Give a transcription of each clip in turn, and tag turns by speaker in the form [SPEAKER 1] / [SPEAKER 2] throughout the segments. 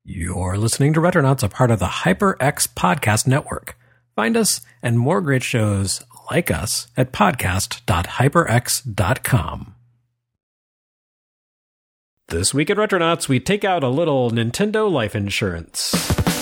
[SPEAKER 1] You're listening to Retronauts, a part of the HyperX Podcast Network. Find us and more great shows like us at podcast.hyperx.com. This week at Retronauts, we take out a little Nintendo life insurance.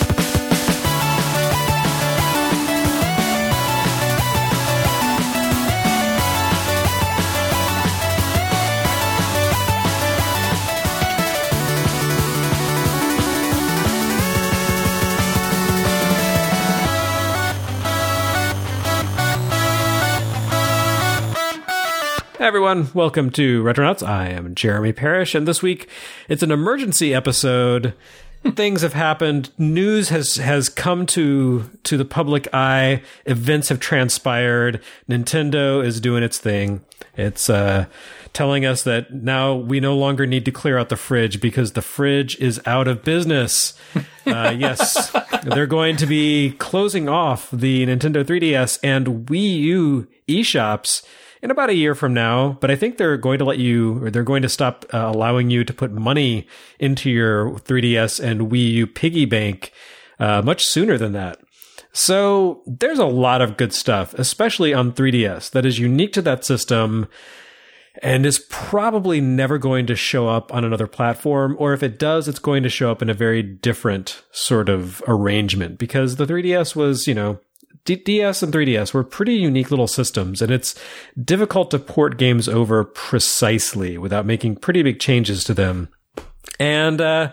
[SPEAKER 1] Hey everyone, welcome to Retronauts. I am Jeremy Parrish, and this week it's an emergency episode. Things have happened. News has come to the public eye. Events have transpired. Nintendo is doing its thing. It's telling us that now we no longer need to clear out the fridge because the fridge is out of business. Yes, they're going to be closing off the Nintendo 3DS and Wii U eShops in about a year from now, but I think they're going to stop allowing you to put money into your 3DS and Wii U piggy bank much sooner than that. So there's a lot of good stuff, especially on 3DS, that is unique to that system and is probably never going to show up on another platform, or if it does, it's going to show up in a very different sort of arrangement, because the 3DS was, DS and 3DS were pretty unique little systems, and it's difficult to port games over precisely without making pretty big changes to them. And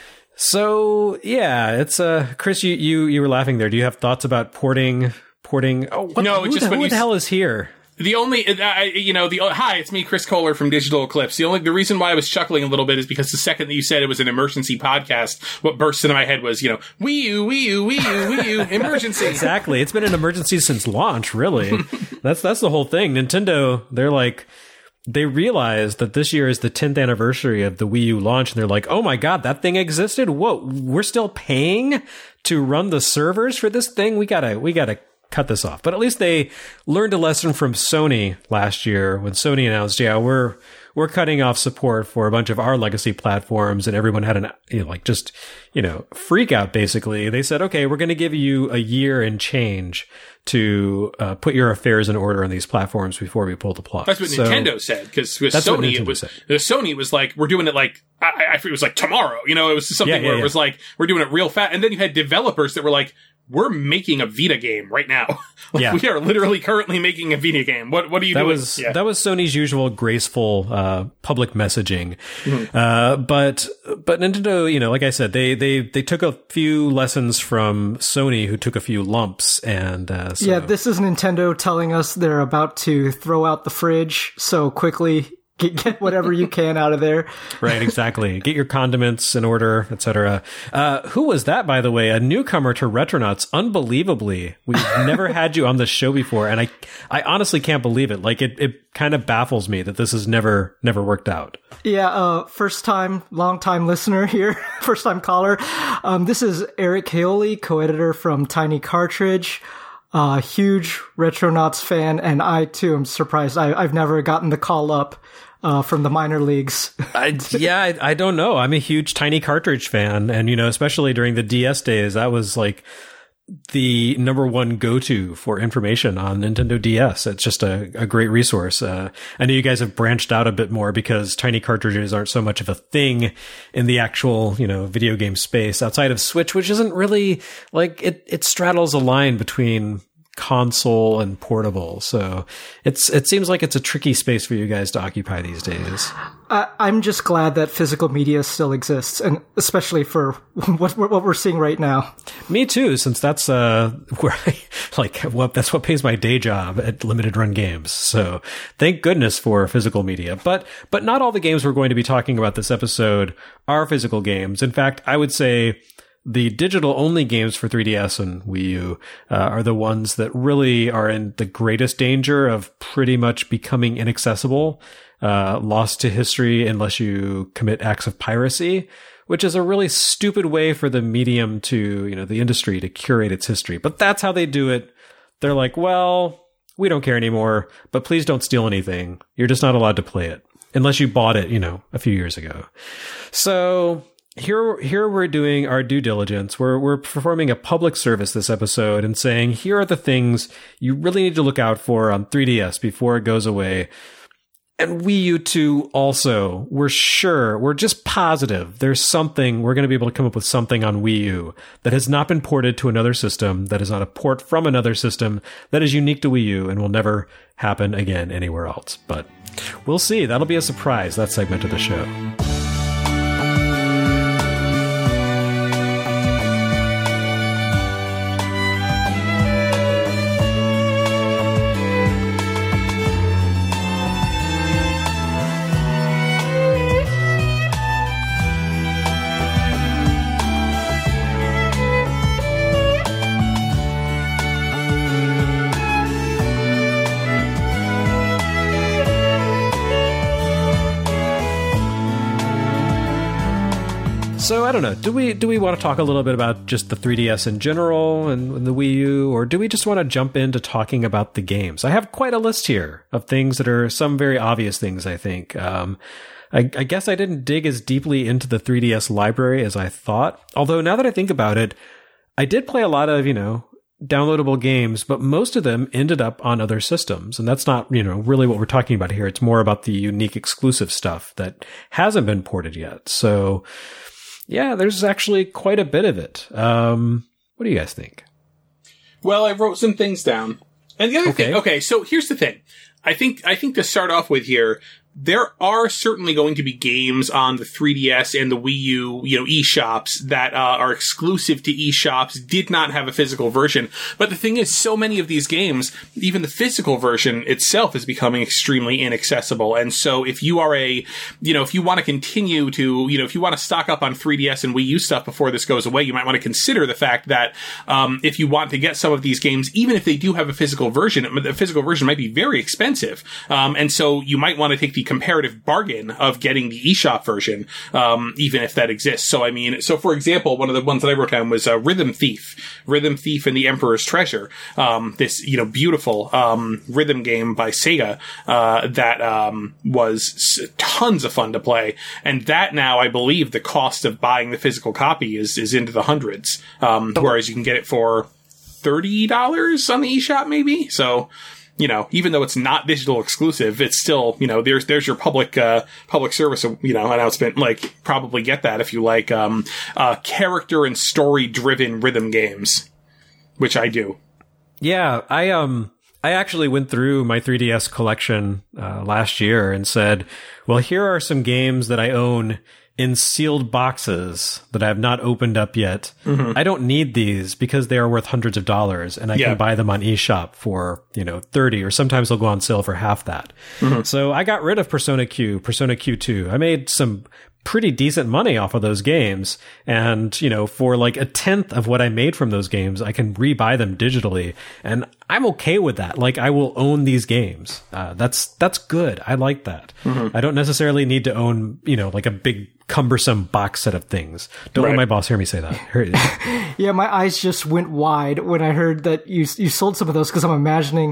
[SPEAKER 1] so yeah, it's Chris, you were laughing there. Do you have thoughts about porting? Oh,
[SPEAKER 2] no,
[SPEAKER 1] who the hell is here?
[SPEAKER 2] The only, hi, it's me, Chris Kohler from Digital Eclipse. The reason why I was chuckling a little bit is because the second that you said it was an emergency podcast, what burst into my head was, Wii U, emergency.
[SPEAKER 1] Exactly. It's been an emergency since launch, really. That's the whole thing. Nintendo, they realized that this year is the 10th anniversary of the Wii U launch, and they're like, oh my god, that thing existed? Whoa, we're still paying to run the servers for this thing? We gotta cut this off. But at least they learned a lesson from Sony last year when Sony announced, we're cutting off support for a bunch of our legacy platforms, and everyone had an freak out. Basically, they said, okay, we're going to give you a year and change to put your affairs in order on these platforms before we pull the plug.
[SPEAKER 2] That's what Nintendo said, because with Sony Sony was like, we're doing it like I it was like tomorrow. It was something where it was like, we're doing it real fast, and then you had developers that were like, we're making a Vita game right now. We are literally currently making a Vita game. What are you doing?
[SPEAKER 1] That was Sony's usual graceful public messaging. Mm-hmm. But Nintendo, like I said, they took a few lessons from Sony, who took a few lumps, and
[SPEAKER 3] this is Nintendo telling us they're about to throw out the fridge, so quickly get whatever you can out of there.
[SPEAKER 1] Right, exactly. Get your condiments in order, etc. Who was that, by the way? A newcomer to Retronauts. Unbelievably. We've never had you on the show before, and I honestly can't believe it. Like, it kind of baffles me that this has never worked out.
[SPEAKER 3] Yeah, first time, long time listener here. First time caller. This is Eric Heoli, co-editor from Tiny Cartridge. Huge Retronauts fan, and I too am surprised. I've never gotten the call up from the minor leagues.
[SPEAKER 1] I don't know. I'm a huge Tiny Cartridge fan, and especially during the DS days, that was like the number one go-to for information on Nintendo DS. It's just a great resource. I know you guys have branched out a bit more because Tiny Cartridges aren't so much of a thing in the actual, video game space outside of Switch, which isn't really like it straddles a line between console and portable. So it seems like it's a tricky space for you guys to occupy these days.
[SPEAKER 3] I'm just glad that physical media still exists, and especially for what we're seeing right now.
[SPEAKER 1] Me too, since that's where that's what pays my day job at Limited Run Games. So thank goodness for physical media. But not all the games we're going to be talking about this episode are physical games. In fact, I would say the digital-only games for 3DS and Wii U are the ones that really are in the greatest danger of pretty much becoming inaccessible, lost to history unless you commit acts of piracy, which is a really stupid way for the medium to, the industry to curate its history. But that's how they do it. They're like, well, we don't care anymore, but please don't steal anything. You're just not allowed to play it unless you bought it, a few years ago. So here we're doing our due diligence. We're performing a public service this episode and saying, here are the things you really need to look out for on 3DS before it goes away. And Wii U 2 also, we're just positive there's something, we're going to be able to come up with something on Wii U that has not been ported to another system, that is not a port from another system, that is unique to Wii U and will never happen again anywhere else. But we'll see. That'll be a surprise, that segment of the show. So I don't know. Do we want to talk a little bit about just the 3DS in general and the Wii U, or do we just want to jump into talking about the games? I have quite a list here of things that are some very obvious things, I think. I guess I didn't dig as deeply into the 3DS library as I thought. Although now that I think about it, I did play a lot of, downloadable games, but most of them ended up on other systems. And that's not, really what we're talking about here. It's more about the unique exclusive stuff that hasn't been ported yet. So yeah, there's actually quite a bit of it. What do you guys think?
[SPEAKER 2] Well, I wrote some things down. And the other thing, so here's the thing. I think to start off with here, there are certainly going to be games on the 3DS and the Wii U, eShops that are exclusive to eShops, did not have a physical version. But the thing is, so many of these games, even the physical version itself is becoming extremely inaccessible. And so if you are if you want to continue to, if you want to stock up on 3DS and Wii U stuff before this goes away, you might want to consider the fact that if you want to get some of these games, even if they do have a physical version, the physical version might be very expensive. And so you might want to take the comparative bargain of getting the eShop version, even if that exists. So for example, one of the ones that I wrote down was Rhythm Thief and the Emperor's Treasure. This, beautiful rhythm game by Sega that was tons of fun to play. And that now, I believe, the cost of buying the physical copy is into the hundreds, whereas you can get it for $30 on the eShop, maybe. So, even though it's not digital exclusive, it's still, there's your public service, announcement. Like, probably get that if you like, character and story driven rhythm games, which I do.
[SPEAKER 1] Yeah. I actually went through my 3DS collection, last year and said, well, here are some games that I own in sealed boxes that I have not opened up yet. Mm-hmm. I don't need these because they are worth hundreds of dollars, and I can buy them on eShop for, 30, or sometimes they'll go on sale for half that. Mm-hmm. So I got rid of Persona Q2. I made some pretty decent money off of those games. And, for like a tenth of what I made from those games, I can rebuy them digitally. And I'm okay with that. Like, I will own these games. That's good. I like that. Mm-hmm. I don't necessarily need to own, like a big cumbersome box set of things. Don't let my boss hear me say that.
[SPEAKER 3] Yeah, my eyes just went wide when I heard that you sold some of those, because I'm imagining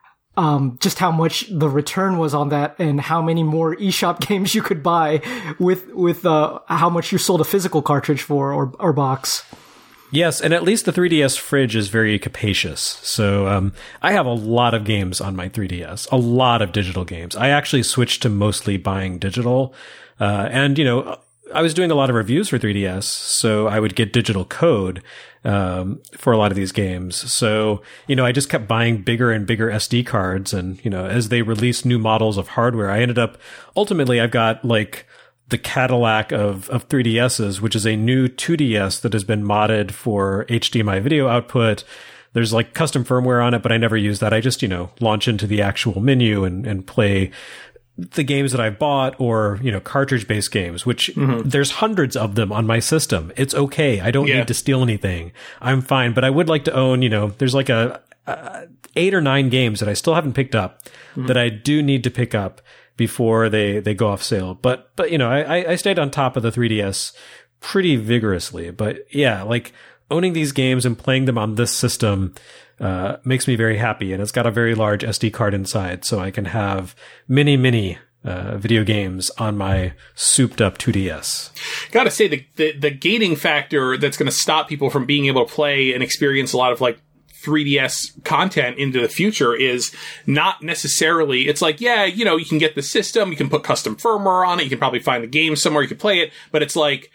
[SPEAKER 3] just how much the return was on that and how many more eShop games you could buy with how much you sold a physical cartridge for or box.
[SPEAKER 1] Yes, and at least the 3DS fridge is very capacious. So I have a lot of games on my 3DS, a lot of digital games. I actually switched to mostly buying digital. And, I was doing a lot of reviews for 3DS, so I would get digital code for a lot of these games. So, I just kept buying bigger and bigger SD cards. And, as they released new models of hardware, I ended up, ultimately, I've got like the Cadillac of 3DSs, which is a new 2DS that has been modded for HDMI video output. There's like custom firmware on it, but I never use that. I just, launch into the actual menu and play the games that I've bought, or, cartridge-based games, which there's hundreds of them on my system. It's okay. I don't need to steal anything. I'm fine. But I would like to own, there's like 8 or 9 games that I still haven't picked up that I do need to pick up before they go off sale. But I stayed on top of the 3DS pretty vigorously. But yeah, like owning these games and playing them on this system makes me very happy, and it's got a very large SD card inside, so I can have many video games on my souped up 2DS.
[SPEAKER 2] Gotta say, the gating factor that's going to stop people from being able to play and experience a lot of like 3DS content into the future is not necessarily, it's like, yeah, you know, you can get the system, you can put custom firmware on it, you can probably find the game somewhere, you can play it, but it's like,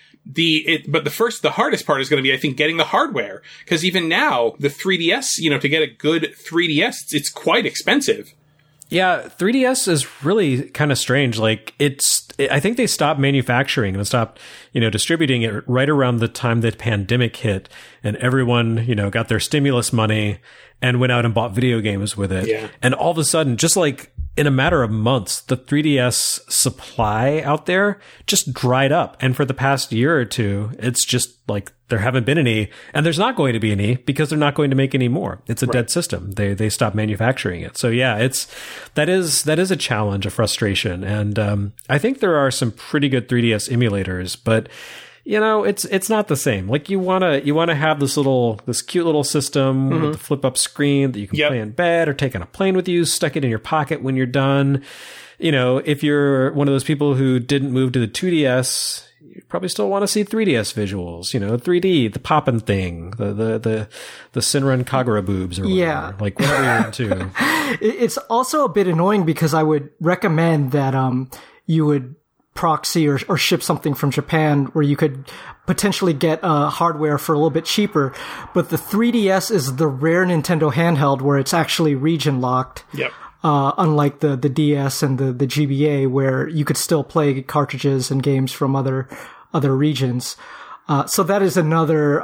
[SPEAKER 2] the hardest part is going to be, I think, getting the hardware. Because even now, the 3DS, you know, to get a good 3DS, it's quite expensive.
[SPEAKER 1] Yeah, 3DS is really kind of strange. Like, I think they stopped manufacturing and stopped, you know, distributing it right around the time that pandemic hit, and everyone, you know, got their stimulus money and went out and bought video games with it.
[SPEAKER 2] Yeah.
[SPEAKER 1] And all of a sudden, just like in a matter of months, the 3DS supply out there just dried up. And for the past year or two, it's just like there haven't been any, and there's not going to be any because they're not going to make any more. It's a dead system. They stopped manufacturing it. So yeah, that is a challenge, a frustration. And I think there are some pretty good 3DS emulators, but you know, it's not the same. Like you want to have this cute little system with the flip up screen that you can play in bed or take on a plane with you, stuck it in your pocket when you're done. You know, if you're one of those people who didn't move to the 2DS, you probably still want to see 3DS visuals, you know, 3D, the poppin' thing, the Senran Kagura boobs or whatever, like whatever you're into.
[SPEAKER 3] It's also a bit annoying because I would recommend that you would proxy or ship something from Japan where you could potentially get hardware for a little bit cheaper. But the 3DS is the rare Nintendo handheld where it's actually region locked.
[SPEAKER 2] Yep.
[SPEAKER 3] Unlike the DS and the GBA, where you could still play cartridges and games from other regions. So that is another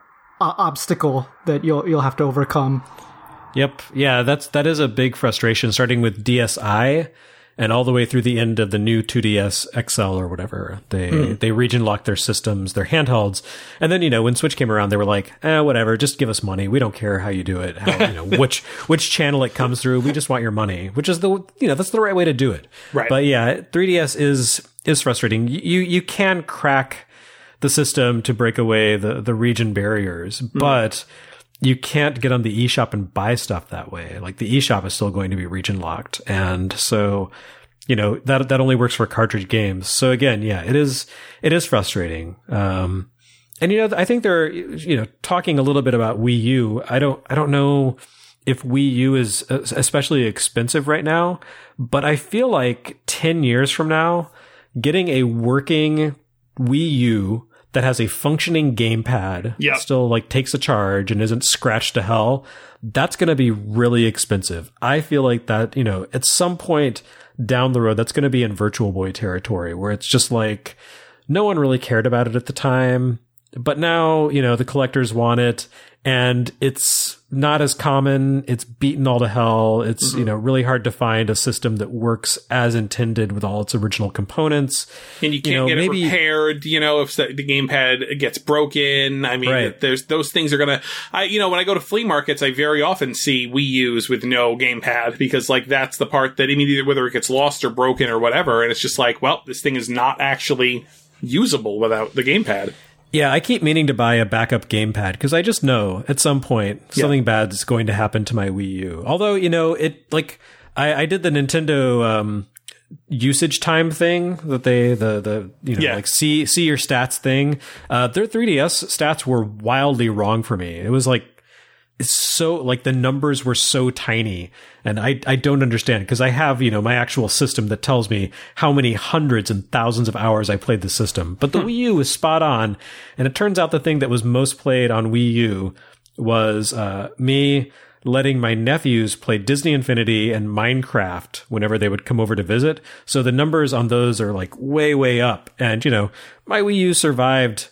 [SPEAKER 3] obstacle that you'll have to overcome.
[SPEAKER 1] Yep. Yeah, that is a big frustration, starting with DSi and all the way through the end of the new 2DS XL or whatever. They region locked their systems, their handhelds. And then, you know, when Switch came around, they were like, whatever, just give us money. We don't care how you do it, how, you know, which channel it comes through. We just want your money, which is that's the right way to do it.
[SPEAKER 2] Right.
[SPEAKER 1] But yeah, 3DS is frustrating. You can crack the system to break away the region barriers, but you can't get on the eShop and buy stuff that way. Like the eShop is still going to be region locked. And so, you know, that only works for cartridge games. So again, yeah, it is frustrating. And, you know, I think they're, you know, talking a little bit about Wii U. I don't know if Wii U is especially expensive right now, but I feel like 10 years from now, getting a working Wii U that has a functioning gamepad, still like takes a charge and isn't scratched to hell, that's going to be really expensive. I feel like that, you know, at some point down the road, that's going to be in Virtual Boy territory where it's just like no one really cared about it at the time, but now, you know, the collectors want it and it's not as common. It's beaten all to hell. It's, you know, really hard to find a system that works as intended with all its original components.
[SPEAKER 2] And you can't get it repaired, you know, if the gamepad gets broken. I mean, there's those things are going to, you know, when I go to flea markets, I very often see Wii U's with no gamepad because like that's the part that, I mean, either whether it gets lost or broken or whatever. And it's just like, well, this thing is not actually usable without the gamepad.
[SPEAKER 1] Yeah, I keep meaning to buy a backup gamepad because I just know at some point something bad is going to happen to my Wii U. Although, you know, it like I did the Nintendo usage time thing that they like see your stats thing. Their 3DS stats were wildly wrong for me. It was like it's so like the numbers were so tiny and I don't understand because I have, you know, my actual system that tells me how many hundreds and thousands of hours I played the system. But the Wii U was spot on. And it turns out the thing that was most played on Wii U was me letting my nephews play Disney Infinity and Minecraft whenever they would come over to visit. So the numbers on those are like way, way up. And, you know, my Wii U survived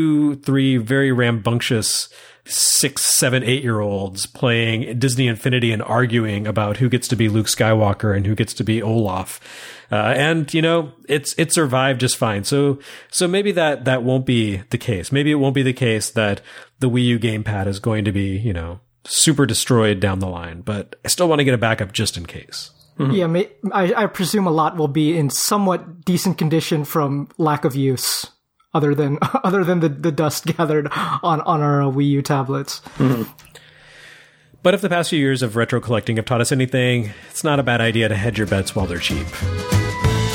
[SPEAKER 1] 2-3 very rambunctious 6, 7, 8-year-olds playing Disney Infinity and arguing about who gets to be Luke Skywalker and who gets to be Olaf. And, you know, it survived just fine. So maybe that won't be the case. Maybe it won't be the case that the Wii U gamepad is going to be, you know, super destroyed down the line, but I still want to get a backup just in case.
[SPEAKER 3] Mm-hmm. Yeah, I presume a lot will be in somewhat decent condition from lack of use. Other than the dust gathered on our Wii U tablets.
[SPEAKER 1] Mm-hmm. But if the past few years of retro collecting have taught us anything, it's not a bad idea to hedge your bets while they're cheap.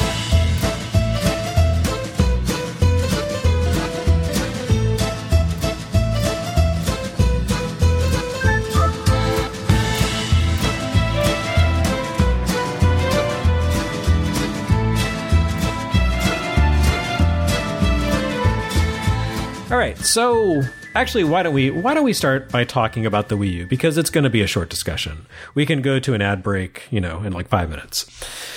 [SPEAKER 1] All right, so actually, why don't we start by talking about the Wii U, because it's going to be a short discussion. We can go to an ad break, in like 5 minutes.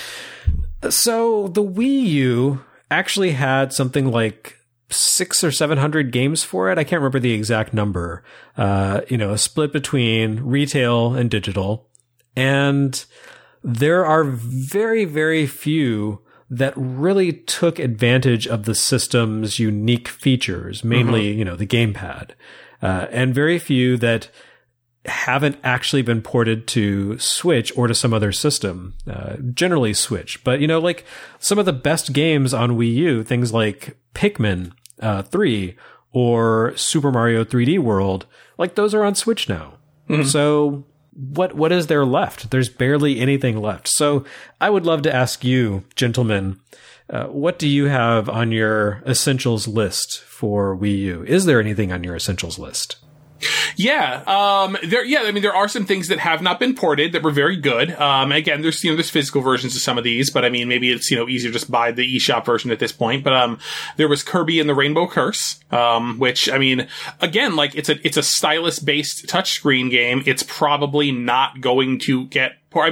[SPEAKER 1] So the Wii U actually had something like 600 or 700 games for it. I can't remember the exact number. A split between retail and digital, and there are very, very few that really took advantage of the system's unique features, mainly, the gamepad, and very few that haven't actually been ported to Switch or to some other system, generally Switch. But, like some of the best games on Wii U, things like Pikmin 3 or Super Mario 3D World, like those are on Switch now. So what is there left? There's barely anything left. So I would love to ask you, gentlemen, what do you have on your essentials list for Wii U? Is there anything on your essentials list?
[SPEAKER 2] Yeah, there are some things that have not been ported that were very good. Again, there's physical versions of some of these, but I mean, maybe it's, easier just buy the eShop version at this point. But, there was Kirby and the Rainbow Curse, which, I mean, again, like it's a stylus-based touchscreen game. It's probably not going to get I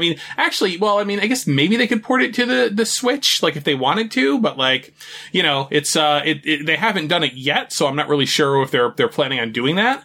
[SPEAKER 2] guess maybe they could port it to the Switch, like if they wanted to, but like, it's, they haven't done it yet, so I'm not really sure if they're planning on doing that.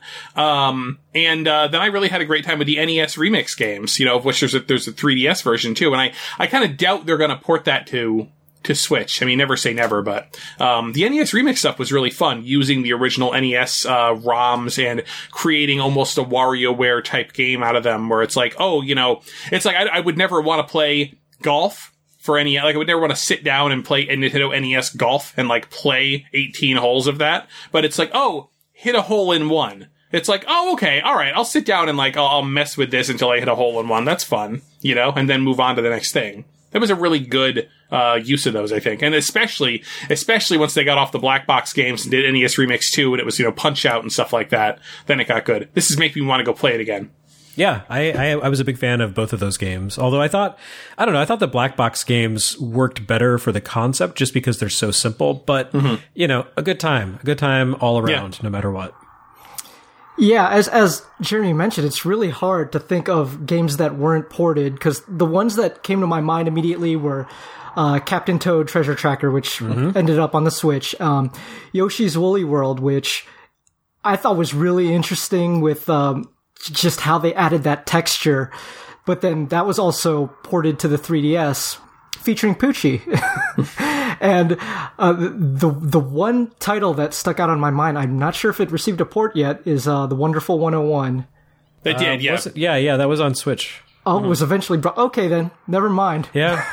[SPEAKER 2] Then I really had a great time with the NES Remix games, of which there's a 3DS version too, and I kind of doubt they're gonna port that to Switch. I mean, never say never, but the NES Remix stuff was really fun, using the original NES ROMs and creating almost a WarioWare type game out of them, where it's like, it's like I would never want to play golf for NES. Like, I would never want to sit down and play a Nintendo NES Golf and like play 18 holes of that. But it's like, hit a hole in one. It's like, okay, all right, I'll sit down and like I'll mess with this until I hit a hole in one. That's fun, and then move on to the next thing. That was a really good use of those, I think. And especially once they got off the black box games and did NES Remix 2 and it was, Punch Out and stuff like that, then it got good. This is making me want to go play it again.
[SPEAKER 1] Yeah, I was a big fan of both of those games. Although I thought the black box games worked better for the concept just because they're so simple. But, a good time all around, no matter what.
[SPEAKER 3] Yeah, as Jeremy mentioned, it's really hard to think of games that weren't ported, because the ones that came to my mind immediately were Captain Toad Treasure Tracker, which ended up on the Switch, Yoshi's Woolly World, which I thought was really interesting with just how they added that texture, but then that was also ported to the 3DS, featuring Poochie. And the one title that stuck out on my mind, I'm not sure if it received a port yet, is The Wonderful 101.
[SPEAKER 2] It did, yeah.
[SPEAKER 1] Yeah, that was on Switch.
[SPEAKER 3] Oh, it was eventually brought. Okay, then. Never mind.
[SPEAKER 1] Yeah.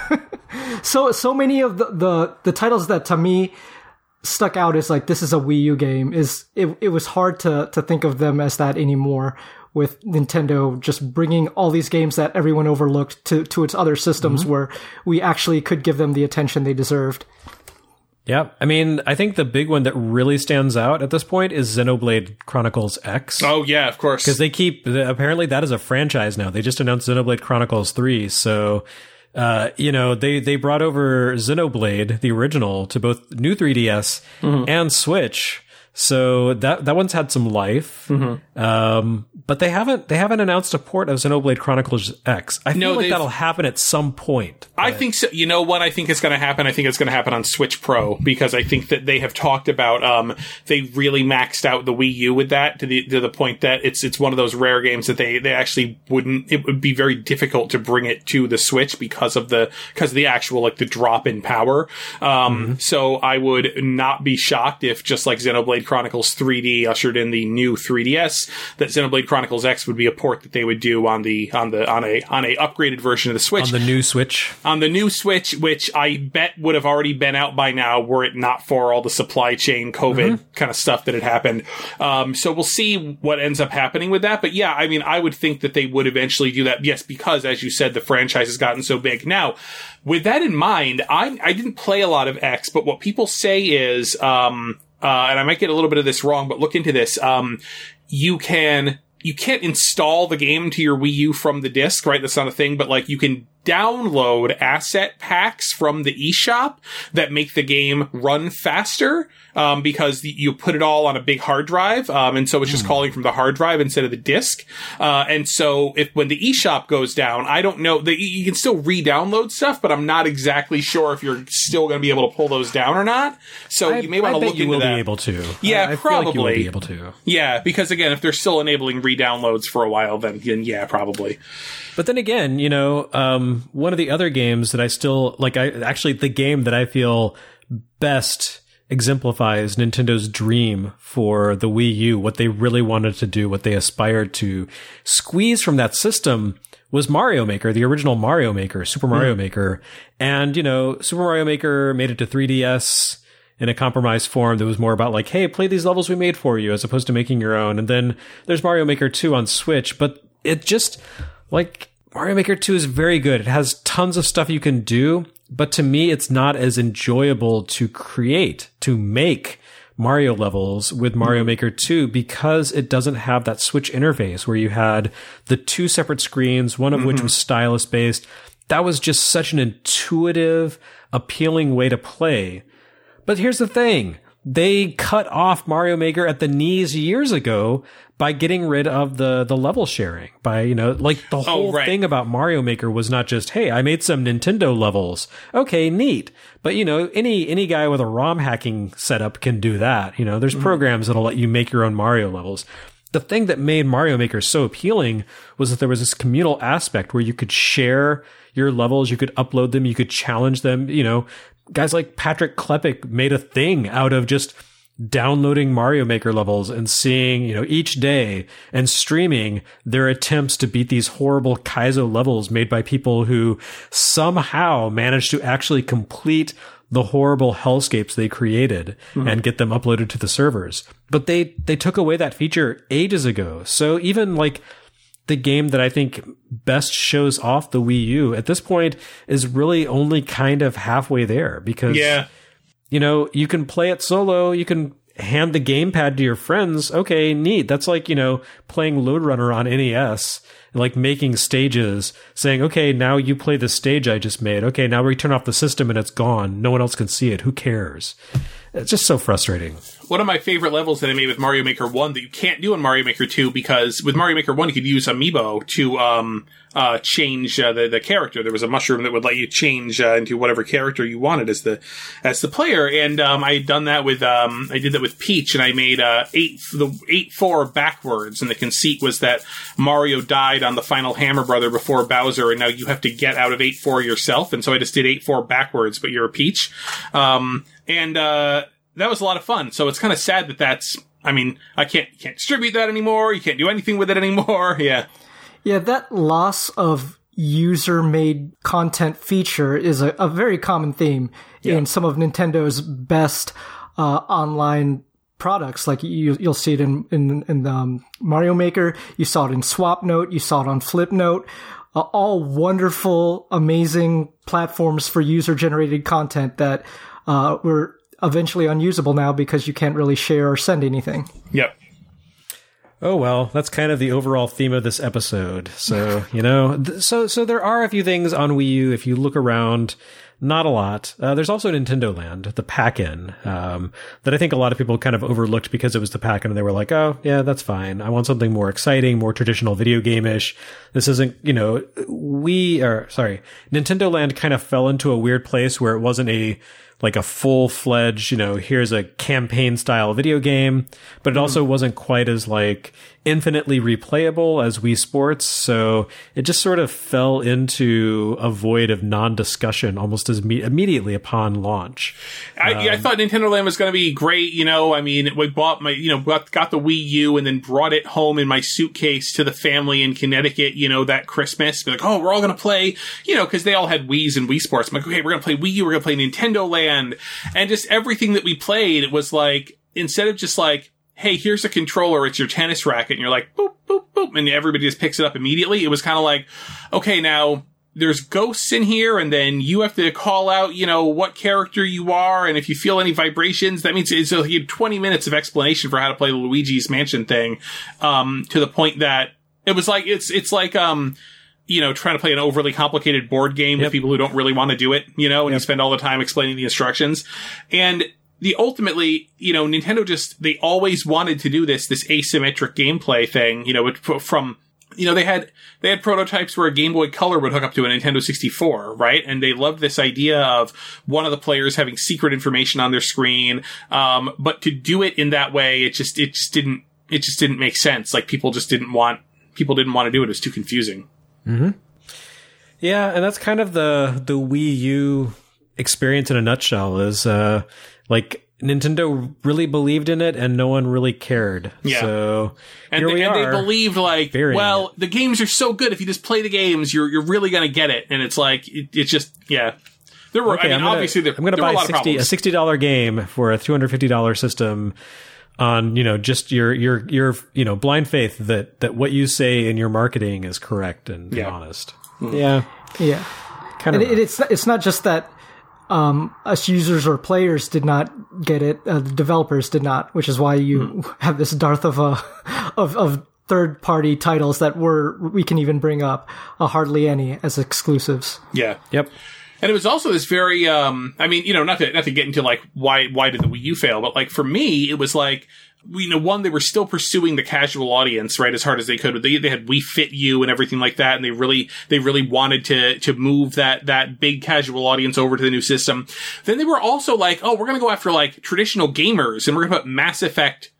[SPEAKER 3] So many of the titles that to me stuck out as like, this is a Wii U game, it was hard to think of them as that anymore, with Nintendo just bringing all these games that everyone overlooked to its other systems, where we actually could give them the attention they deserved.
[SPEAKER 1] Yeah, I mean, I think the big one that really stands out at this point is Xenoblade Chronicles X.
[SPEAKER 2] Oh, yeah, of course.
[SPEAKER 1] Because apparently that is a franchise now. They just announced Xenoblade Chronicles 3, so... they brought over Xenoblade, the original, to both new 3DS and Switch. So that one's had some life. But they haven't announced a port of Xenoblade Chronicles X. I feel like that'll happen at some point.
[SPEAKER 2] I think so. You know what I think is going to happen? I think it's going to happen on Switch Pro, because I think that they have talked about they really maxed out the Wii U with that to the point that it's one of those rare games that they actually wouldn't. It would be very difficult to bring it to the Switch because of the actual like the drop in power. So I would not be shocked if, just like Xenoblade Chronicles 3D ushered in the new 3DS, that Xenoblade Chronicles X would be a port that they would do on a upgraded version of the Switch.
[SPEAKER 1] On the new Switch.
[SPEAKER 2] On the new Switch, which I bet would have already been out by now were it not for all the supply chain COVID kind of stuff that had happened. So we'll see what ends up happening with that. But yeah, I mean, I would think that they would eventually do that. Yes, because as you said, the franchise has gotten so big. Now, with that in mind, I didn't play a lot of X, but what people say is, and I might get a little bit of this wrong, but look into this. You can't install the game to your Wii U from the disc, right? That's not a thing, but like you can download asset packs from the eShop that make the game run faster. because you put it all on a big hard drive, and so it's just calling from the hard drive instead of the disk. And so when the eShop goes down, I don't know, you can still re-download stuff, but I'm not exactly sure if you're still going to be able to pull those down or not. So you may want to look into that.
[SPEAKER 1] You will be able to.
[SPEAKER 2] Yeah,
[SPEAKER 1] I
[SPEAKER 2] probably.
[SPEAKER 1] Feel like you will be able to.
[SPEAKER 2] Yeah, because again, if they're still enabling re-downloads for a while, then yeah, probably.
[SPEAKER 1] But then again, one of the other games that I still like, the game that I feel best exemplifies Nintendo's dream for the Wii U, what they really wanted to do, what they aspired to squeeze from that system was Mario Maker, the original Mario Maker, Super Mario Maker. And, Super Mario Maker made it to 3DS in a compromised form that was more about like, hey, play these levels we made for you as opposed to making your own. And then there's Mario Maker 2 on Switch, but it just like Mario Maker 2 is very good. It has tons of stuff you can do, but to me, it's not as enjoyable to make Mario levels with Mario Maker 2 because it doesn't have that Switch interface where you had the two separate screens, one of which was stylus based. That was just such an intuitive, appealing way to play. But here's the thing. They cut off Mario Maker at the knees years ago by getting rid of the level sharing. By, the whole thing about Mario Maker was not just, hey, I made some Nintendo levels. Okay, neat. But, any guy with a ROM hacking setup can do that. There's programs that'll let you make your own Mario levels. The thing that made Mario Maker so appealing was that there was this communal aspect where you could share your levels, you could upload them, you could challenge them, guys like Patrick Klepek made a thing out of just downloading Mario Maker levels and seeing, each day and streaming their attempts to beat these horrible Kaizo levels made by people who somehow managed to actually complete the horrible hellscapes they created and get them uploaded to the servers. But they took away that feature ages ago. So even like the game that I think best shows off the Wii U at this point is really only kind of halfway there because, you can play it solo. You can hand the gamepad to your friends. Okay, neat. That's like, playing Lode Runner on NES, like making stages, saying, okay, now you play the stage I just made. Okay, now we turn off the system and it's gone. No one else can see it. Who cares? It's just so frustrating.
[SPEAKER 2] One of my favorite levels that I made with Mario Maker 1 that you can't do in Mario Maker 2 because with Mario Maker 1 you could use Amiibo to change the character. There was a mushroom that would let you change into whatever character you wanted as the player. And I had done that with I did that with Peach, and I made 8-4 backwards. And the conceit was that Mario died on the final Hammer Brother before Bowser, and now you have to get out of 8-4 yourself. And so I just did 8-4 backwards, but you're a Peach. That was a lot of fun. So it's kind of sad I can't distribute that anymore. You can't do anything with it anymore. Yeah.
[SPEAKER 3] Yeah, that loss of user-made content feature is a very common theme in some of Nintendo's best online products. Like you'll see it in Mario Maker. You saw it in Swapnote. You saw it on Flipnote. All wonderful, amazing platforms for user-generated content that were eventually unusable now because you can't really share or send anything.
[SPEAKER 2] Yep.
[SPEAKER 1] Oh, well, that's kind of the overall theme of this episode. So, so there are a few things on Wii U. If you look around, not a lot. There's also Nintendo Land, the pack-in, that I think a lot of people kind of overlooked because it was the pack-in and they were like, oh, yeah, that's fine. I want something more exciting, more traditional video game-ish. This isn't, Nintendo Land kind of fell into a weird place where it wasn't a full-fledged, here's a campaign-style video game, but it also wasn't quite as, infinitely replayable as Wii Sports, so it just sort of fell into a void of non-discussion almost as immediately upon launch.
[SPEAKER 2] I thought Nintendo Land was going to be great, we bought got the Wii U and then brought it home in my suitcase to the family in Connecticut, that Christmas. Be like, oh, we're all going to play, because they all had Wiis and Wii Sports. I'm like, okay, we're going to play Wii U, we're going to play Nintendo Land. And just everything that we played was instead of just hey, here's a controller, it's your tennis racket, and you're like, boop, boop, boop, and everybody just picks it up immediately. It was kind of okay, now there's ghosts in here, and then you have to call out, what character you are, and if you feel any vibrations, that means it's 20 minutes of explanation for how to play the Luigi's Mansion thing, to the point that it was it's like, trying to play an overly complicated board game with people who don't really want to do it, and you spend all the time explaining the instructions. And ultimately, Nintendo they always wanted to do this asymmetric gameplay thing, from, they had prototypes where a Game Boy Color would hook up to a Nintendo 64, right? And they loved this idea of one of the players having secret information on their screen. But to do it in that way, it just didn't make sense. Like, people didn't want to do it. It was too confusing.
[SPEAKER 1] Mm-hmm. Yeah. And that's kind of the Wii U experience in a nutshell, is, Nintendo really believed in it and no one really cared.
[SPEAKER 2] Yeah.
[SPEAKER 1] So
[SPEAKER 2] and they believed, the games are so good. If you just play the games, you're really going to get it. And it's like, it's just, yeah. There were,
[SPEAKER 1] okay,
[SPEAKER 2] obviously
[SPEAKER 1] I'm going to buy a $60 game for a $250 system on, just your blind faith that what you say in your marketing is correct and honest.
[SPEAKER 2] Mm-hmm.
[SPEAKER 3] Yeah. Yeah. It's not just that, us users or players did not get it. The developers did not, which is why you have this dearth of third-party titles that we can even bring up, hardly any as exclusives.
[SPEAKER 2] Yeah.
[SPEAKER 1] Yep.
[SPEAKER 2] And it was also this very, not to get into why did the Wii U fail, but for me, it was one, they were still pursuing the casual audience, right, as hard as they could. They had Wii Fit U and everything like that, and they really wanted to move that big casual audience over to the new system. Then they were also we're going to go after traditional gamers, and we're going to put Mass Effect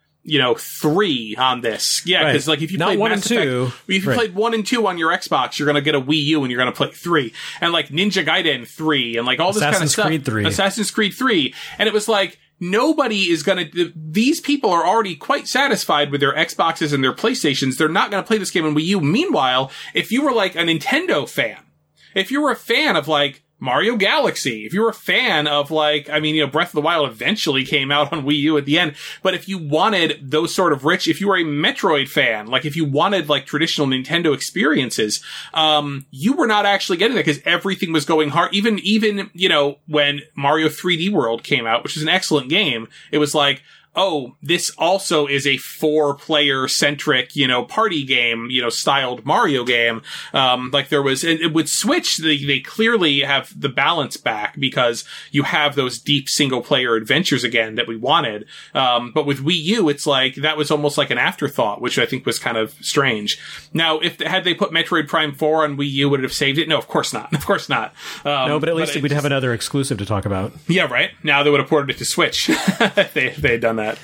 [SPEAKER 2] 3 on this. Yeah, because if you played Mass Effect, if you played 1 and 2 on your Xbox, you're going to get a Wii U and you're going to play 3. And Ninja Gaiden 3 and all this kind of stuff. Assassin's Creed 3. And it was nobody is going to... These people are already quite satisfied with their Xboxes and their PlayStations. They're not going to play this game on Wii U. Meanwhile, if you were a Nintendo fan, if you were a fan of Mario Galaxy, if you were a fan of Breath of the Wild eventually came out on Wii U at the end, but if you wanted those sort of rich, if you were a Metroid fan, if you wanted traditional Nintendo experiences, you were not actually getting that because everything was going hard. Even, when Mario 3D World came out, which is an excellent game, it was this also is a 4-player centric, party game, styled Mario game. There was, and with Switch, they clearly have the balance back because you have those deep single player adventures again that we wanted. But with Wii U, it's that was almost like an afterthought, which I think was kind of strange. Now, had they put Metroid Prime 4 on Wii U, would it have saved it? No, of course not. Of course not.
[SPEAKER 1] No, but at least we'd have another exclusive to talk about.
[SPEAKER 2] Yeah, right. Now they would have ported it to Switch if they had done that.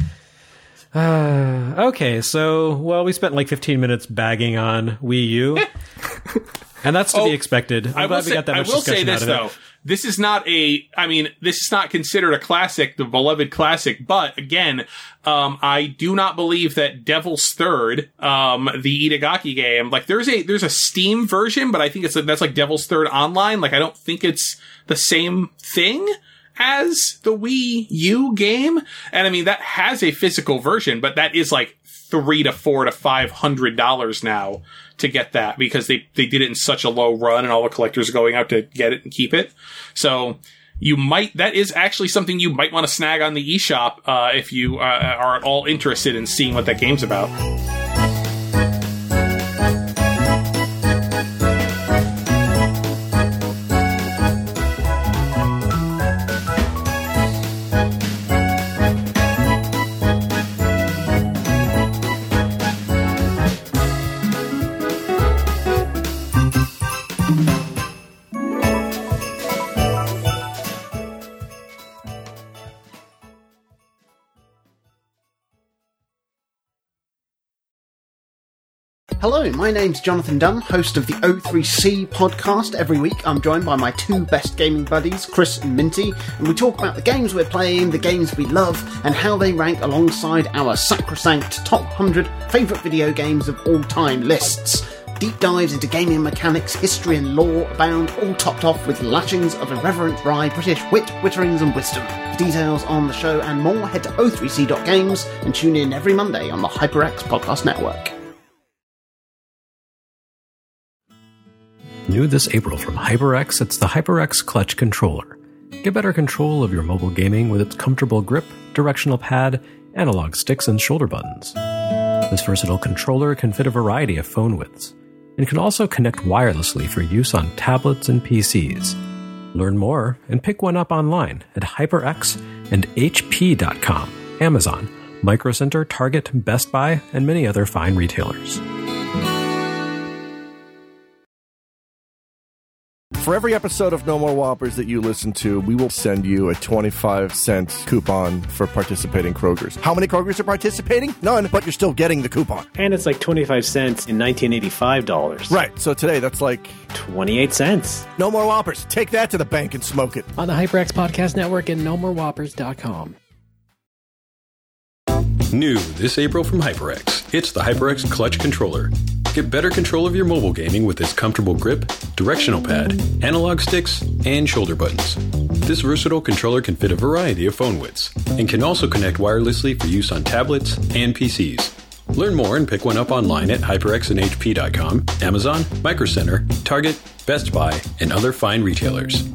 [SPEAKER 1] Okay, so, we spent 15 minutes bagging on Wii U, and that's to be expected. I'm glad we got that much discussion out of it. I will say this, though.
[SPEAKER 2] This is not considered a classic, the beloved classic, but again, I do not believe that Devil's Third, the Itagaki game, there's a Steam version, but I think that's Devil's Third Online. I don't think it's the same thing as the Wii U game. And that has a physical version, but that is $300 to $400 to $500 now to get that because they did it in such a low run and all the collectors are going out to get it and keep it. So that is actually something you might want to snag on the eShop, if you are at all interested in seeing what that game's about.
[SPEAKER 4] Hello, my name's Jonathan Dunn, host of the O3C podcast. Every week I'm joined by my two best gaming buddies, Chris and Minty, and we talk about the games we're playing, the games we love, and how they rank alongside our sacrosanct top 100 favourite video games of all time lists. Deep dives into gaming mechanics, history and lore abound, all topped off with lashings of irreverent wry British wit, witterings and wisdom. For details on the show and more, head to o3c.games and tune in every Monday on the HyperX Podcast Network.
[SPEAKER 1] New this April from HyperX, it's the HyperX Clutch Controller. Get better control of your mobile gaming with its comfortable grip, directional pad, analog sticks, and shoulder buttons. This versatile controller can fit a variety of phone widths, and can also connect wirelessly for use on tablets and PCs. Learn more and pick one up online at hyperx.com. and HP.com, Amazon, Micro Center, Target, Best Buy, and many other fine retailers.
[SPEAKER 5] For every episode of No More Whoppers that you listen to, we will send you a 25-cent coupon for participating Krogers. How many Krogers are participating? None, but you're still getting the coupon.
[SPEAKER 6] And it's like 25 cents in $1985.
[SPEAKER 5] Right, so today that's like
[SPEAKER 6] 28 cents.
[SPEAKER 5] No More Whoppers. Take that to the bank and smoke it.
[SPEAKER 7] On the HyperX Podcast Network and NoMoreWhoppers.com.
[SPEAKER 8] New this April from HyperX, it's the HyperX Clutch Controller. Get better control of your mobile gaming with its comfortable grip, directional pad, analog sticks, and shoulder buttons. This versatile controller can fit a variety of phone widths and can also connect wirelessly for use on tablets and PCs. Learn more and pick one up online at hyperxandhp.com, Amazon, Micro Center, Target, Best Buy, and other fine retailers.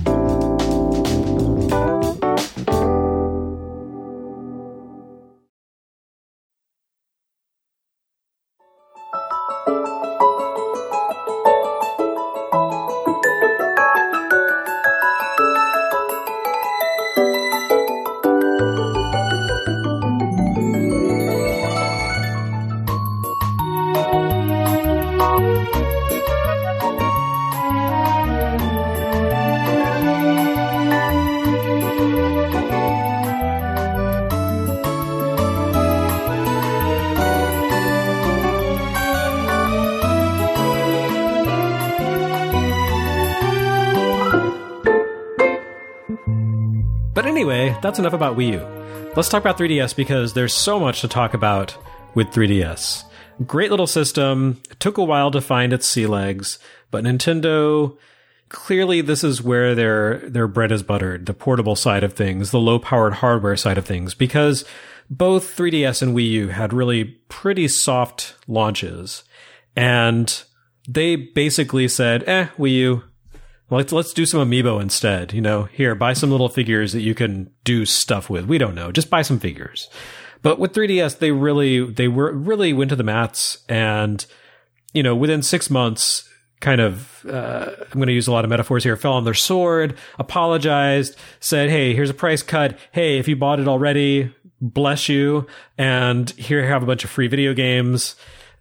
[SPEAKER 1] But anyway, that's enough about Wii U. Let's talk about 3DS because there's so much to talk about with 3DS. Great little system. It took a while to find its sea legs, but Nintendo, clearly this is where their bread is buttered, the portable side of things, the low-powered hardware side of things, because both 3DS and Wii U had really pretty soft launches. And they basically said, Wii U, let's do some amiibo instead. You know, here, buy some little figures that you can do stuff with. We don't know. Just buy some figures. But with 3DS, they really went to the mats, and, you know, within 6 months, kind of, I'm going to use a lot of metaphors here, fell on their sword, apologized, said, hey, here's a price cut. Hey, if you bought it already, bless you. And here have a bunch of free video games.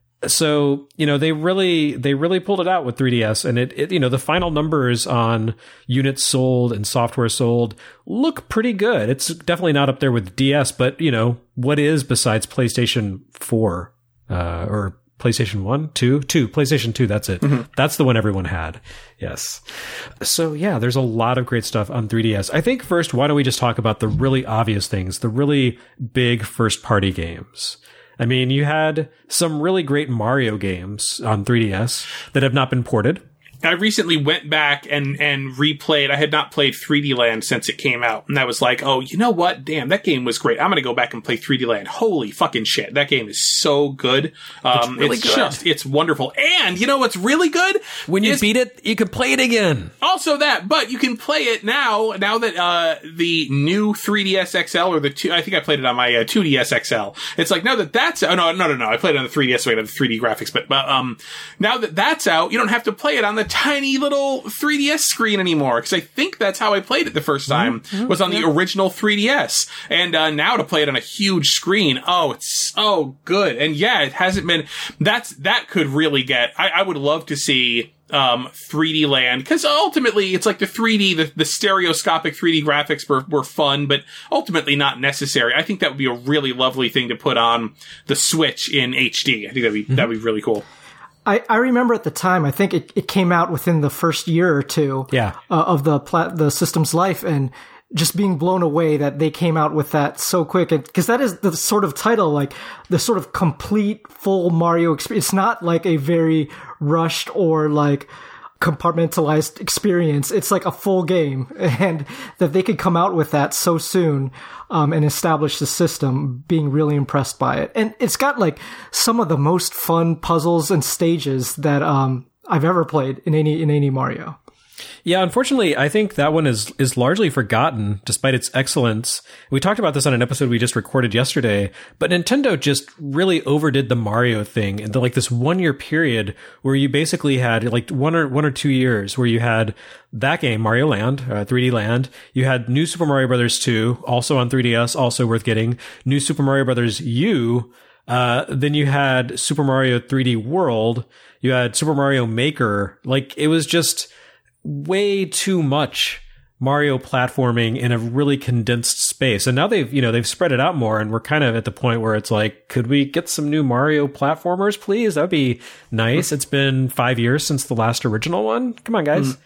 [SPEAKER 1] So, you know, they really pulled it out with 3DS, and it you know, the final numbers on units sold and software sold look pretty good. It's definitely not up there with DS, but, you know, what is besides PlayStation 4, or PlayStation 1, 2, PlayStation 2, that's it. Mm-hmm. That's the one everyone had. Yes. So yeah, there's a lot of great stuff on 3DS. I think first, why don't we just talk about the really obvious things, the really big first party games. I mean, you had some really great Mario games on 3DS that have not been ported.
[SPEAKER 2] I recently went back and replayed. I had not played 3D Land since it came out. And I was like, oh, you know what? Damn, that game was great. I'm going to go back and play 3D Land. Holy fucking shit. That game is so good.
[SPEAKER 1] It's really good.
[SPEAKER 2] It's wonderful. And you know what's really good?
[SPEAKER 1] When you beat it, you can play it again.
[SPEAKER 2] Also that, but you can play it now that the new 3DS XL, or I think I played it on my 2DS XL. It's like, now that that's, no. I played it on the 3DS, so I have the 3D graphics. But now that that's out, you don't have to play it on the tiny little 3DS screen anymore, because I think that's how I played it the first time, was on the original 3DS. And now to play it on a huge screen, oh, it's so good. And yeah, it hasn't been, that could really get, I would love to see 3D Land, because ultimately it's like the 3D, the stereoscopic 3D graphics were fun, but ultimately not necessary. I think that would be a really lovely thing to put on the Switch in HD. I think that'd be really cool.
[SPEAKER 3] I remember at the time, I think it came out within the first year or two of the system's life, and just being blown away that they came out with that so quick. Because that is the sort of title, like the sort of complete full Mario experience. It's not like a very rushed or like compartmentalized experience. It's like a full game, and that they could come out with that so soon and establish the system, being really impressed by it. And it's got like some of the most fun puzzles and stages that I've ever played in any Mario.
[SPEAKER 1] Yeah, unfortunately, I think that one is largely forgotten, despite its excellence. We talked about this on an episode we just recorded yesterday, but Nintendo just really overdid the Mario thing in this 1 year period where you basically had like one or 2 years where you had that game, Mario Land, 3D Land. You had New Super Mario Bros. 2, also on 3DS, also worth getting. New Super Mario Bros. U. Then you had Super Mario 3D World. You had Super Mario Maker. It was just way too much Mario platforming in a really condensed space. And now they've spread it out more, and we're kind of at the point where it's like, could we get some new Mario platformers, please? That'd be nice. It's been 5 years since the last original one. Come on, guys.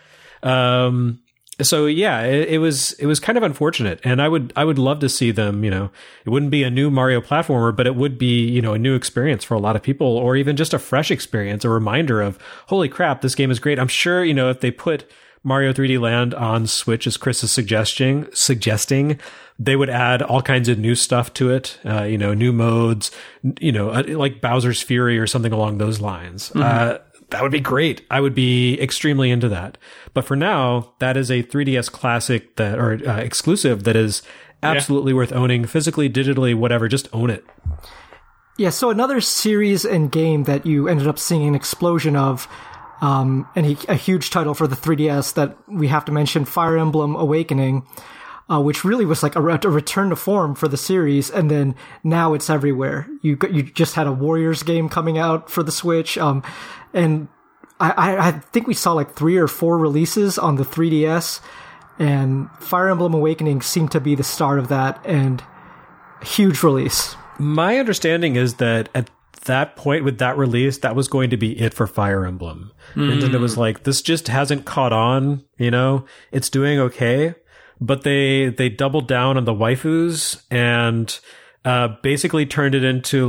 [SPEAKER 1] So yeah, it was kind of unfortunate, and I would love to see them, it wouldn't be a new Mario platformer, but it would be, a new experience for a lot of people, or even just a fresh experience, a reminder of, holy crap, this game is great. I'm sure, if they put Mario 3D Land on Switch, as Chris is suggesting, they would add all kinds of new stuff to it, new modes, like Bowser's Fury or something along those lines. That would be great. I would be extremely into that. But for now, that is a 3DS classic exclusive that is absolutely worth owning, physically, digitally, whatever. Just own it.
[SPEAKER 3] Yeah, so another series and game that you ended up seeing an explosion of, and a huge title for the 3DS that we have to mention, Fire Emblem Awakening, which really was like a return to form for the series, and then now it's everywhere. You just had a Warriors game coming out for the Switch, and I think we saw like 3 or 4 releases on the 3DS, and Fire Emblem Awakening seemed to be the start of that, and a huge release.
[SPEAKER 1] My understanding is that at that point with that release, that was going to be it for Fire Emblem. Nintendo was like, this just hasn't caught on, it's doing okay. But they doubled down on the waifus and basically turned it into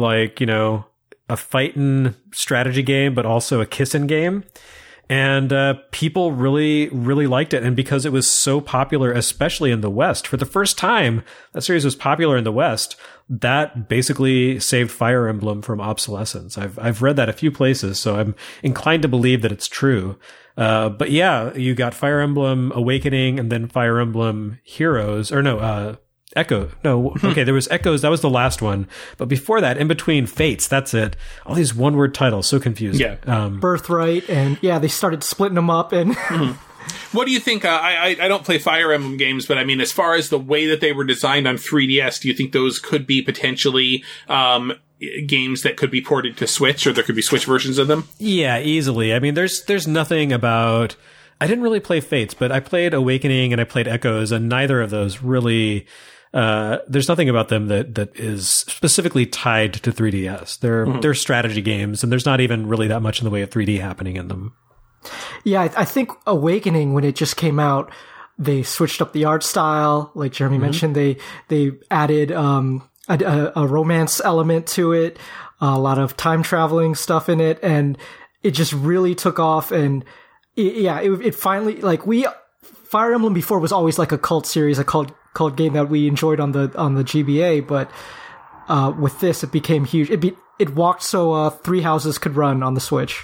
[SPEAKER 1] a fightin' strategy game, but also a kissin' game. And people really, really liked it. And because it was so popular, especially in the West, for the first time, that series was popular in the West, that basically saved Fire Emblem from obsolescence. I've read that a few places, so I'm inclined to believe that it's true. But yeah, you got Fire Emblem Awakening and then Fire Emblem Heroes, Echo. No, okay, there was Echoes. That was the last one. But before that, in between Fates, that's it. All these one-word titles, so confusing.
[SPEAKER 2] Yeah.
[SPEAKER 3] Birthright, and yeah, they started splitting them up. And
[SPEAKER 2] what do you think? I don't play Fire Emblem games, but I mean, as far as the way that they were designed on 3DS, do you think those could be potentially games that could be ported to Switch, or there could be Switch versions of them?
[SPEAKER 1] Yeah, easily. I mean, there's nothing about... I didn't really play Fates, but I played Awakening and I played Echoes, and neither of those really... there's nothing about them that is specifically tied to 3DS. They're strategy games, and there's not even really that much in the way of 3D happening in them.
[SPEAKER 3] Yeah, I think Awakening, when it just came out, they switched up the art style. Like Jeremy mentioned, they added a romance element to it, a lot of time traveling stuff in it, and it just really took off. And it finally, Fire Emblem before was always like a cult series, a cult game that we enjoyed on the GBA, but with this it became huge. It walked so 3 houses could run on the Switch.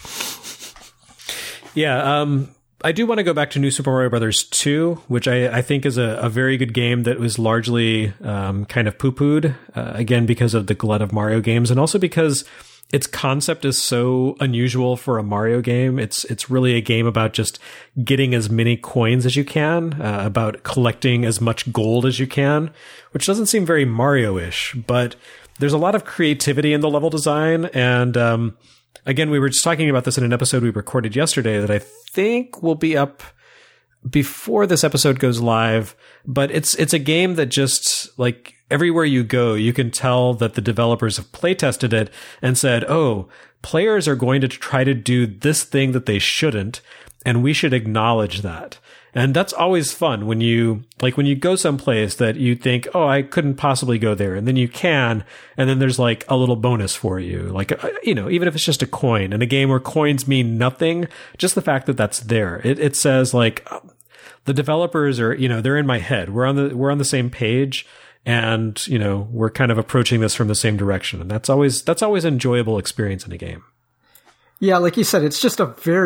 [SPEAKER 1] Yeah, I do want to go back to New Super Mario Bros. 2, which I think is a very good game that was largely kind of poo-pooed, again, because of the glut of Mario games, and also because its concept is so unusual for a Mario game. It's really a game about just getting as many coins as you can, about collecting as much gold as you can, which doesn't seem very Mario-ish, but there's a lot of creativity in the level design. And again, we were just talking about this in an episode we recorded yesterday that I think will be up before this episode goes live, but it's a game that just, like, everywhere you go, you can tell that the developers have playtested it and said, oh, players are going to try to do this thing that they shouldn't, and we should acknowledge that. And that's always fun when you go someplace that you think, oh, I couldn't possibly go there. And then you can, and then there's like a little bonus for you. Like, even if it's just a coin in a game where coins mean nothing, just the fact that that's there. It says like, the developers are, they're in my head. We're on the same page, and, we're kind of approaching this from the same direction. And that's always an enjoyable experience in a game.
[SPEAKER 3] Yeah, like you said, it's just a very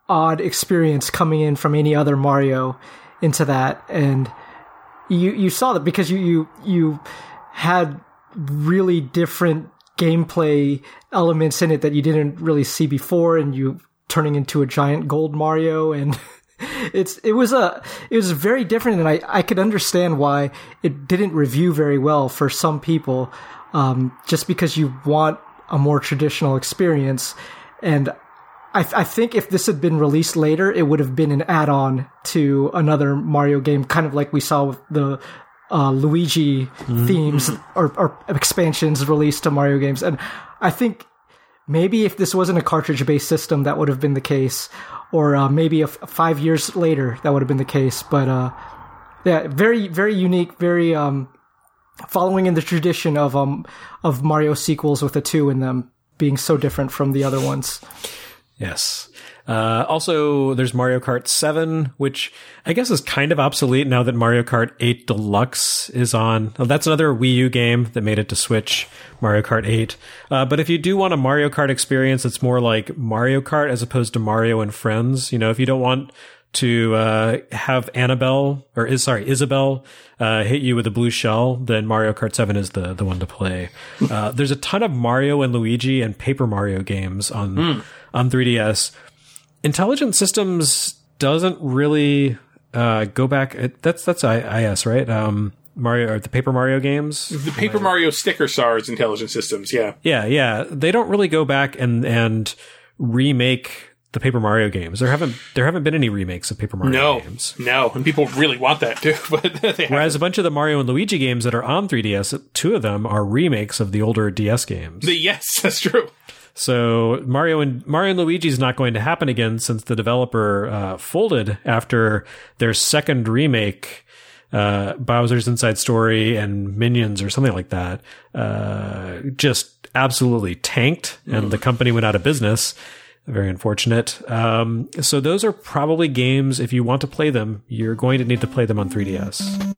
[SPEAKER 3] odd experience coming in from any other Mario into that. And you saw that because you had really different gameplay elements in it that you didn't really see before, and you turning into a giant gold Mario, and it was very different, and I could understand why it didn't review very well for some people, just because you want a more traditional experience. And I think if this had been released later, it would have been an add-on to another Mario game, kind of like we saw with the Luigi themes or expansions released to Mario games. And I think maybe if this wasn't a cartridge-based system, that would have been the case. Or maybe 5 years later, that would have been the case. But yeah, very, very unique, very following in the tradition of Mario sequels with the 2 in them being so different from the other ones.
[SPEAKER 1] Yes. Also, there's Mario Kart 7, which I guess is kind of obsolete now that Mario Kart 8 Deluxe is on. Oh, that's another Wii U game that made it to Switch, Mario Kart 8. But if you do want a Mario Kart experience, it's more like Mario Kart as opposed to Mario and Friends. You know, if you don't want to have Isabelle hit you with a blue shell, then Mario Kart 7 is the one to play. There's a ton of Mario and Luigi and Paper Mario games on 3DS. Intelligent Systems doesn't really go back. That's IS, right? Mario or the Paper Mario games.
[SPEAKER 2] The Paper Mario sticker stars Intelligent Systems, yeah.
[SPEAKER 1] Yeah. They don't really go back and remake the Paper Mario games. There haven't been any remakes of Paper Mario games.
[SPEAKER 2] No, and people really want that too. But
[SPEAKER 1] whereas a bunch of the Mario and Luigi games that are on 3DS, 2 of them are remakes of the older DS games.
[SPEAKER 2] Yes, that's true.
[SPEAKER 1] So Mario and Luigi is not going to happen again since the developer folded after their second remake, Bowser's Inside Story and Minions or something like that, just absolutely tanked, and the company went out of business. Very unfortunate. So those are probably games, if you want to play them, you're going to need to play them on 3DS.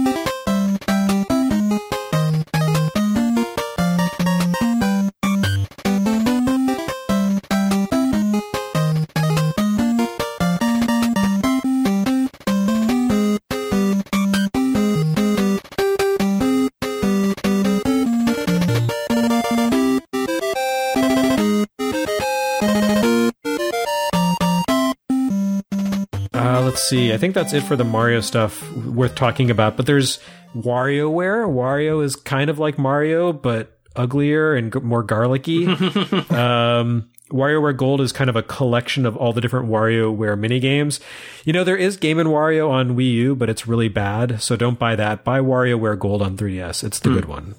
[SPEAKER 1] Let's see. I think that's it for the Mario stuff worth talking about. But there's WarioWare. Wario is kind of like Mario, but uglier and more garlicky. WarioWare Gold is kind of a collection of all the different WarioWare minigames. You know, there is Game & Wario on Wii U, but it's really bad. So don't buy that. Buy WarioWare Gold on 3DS. It's the good one.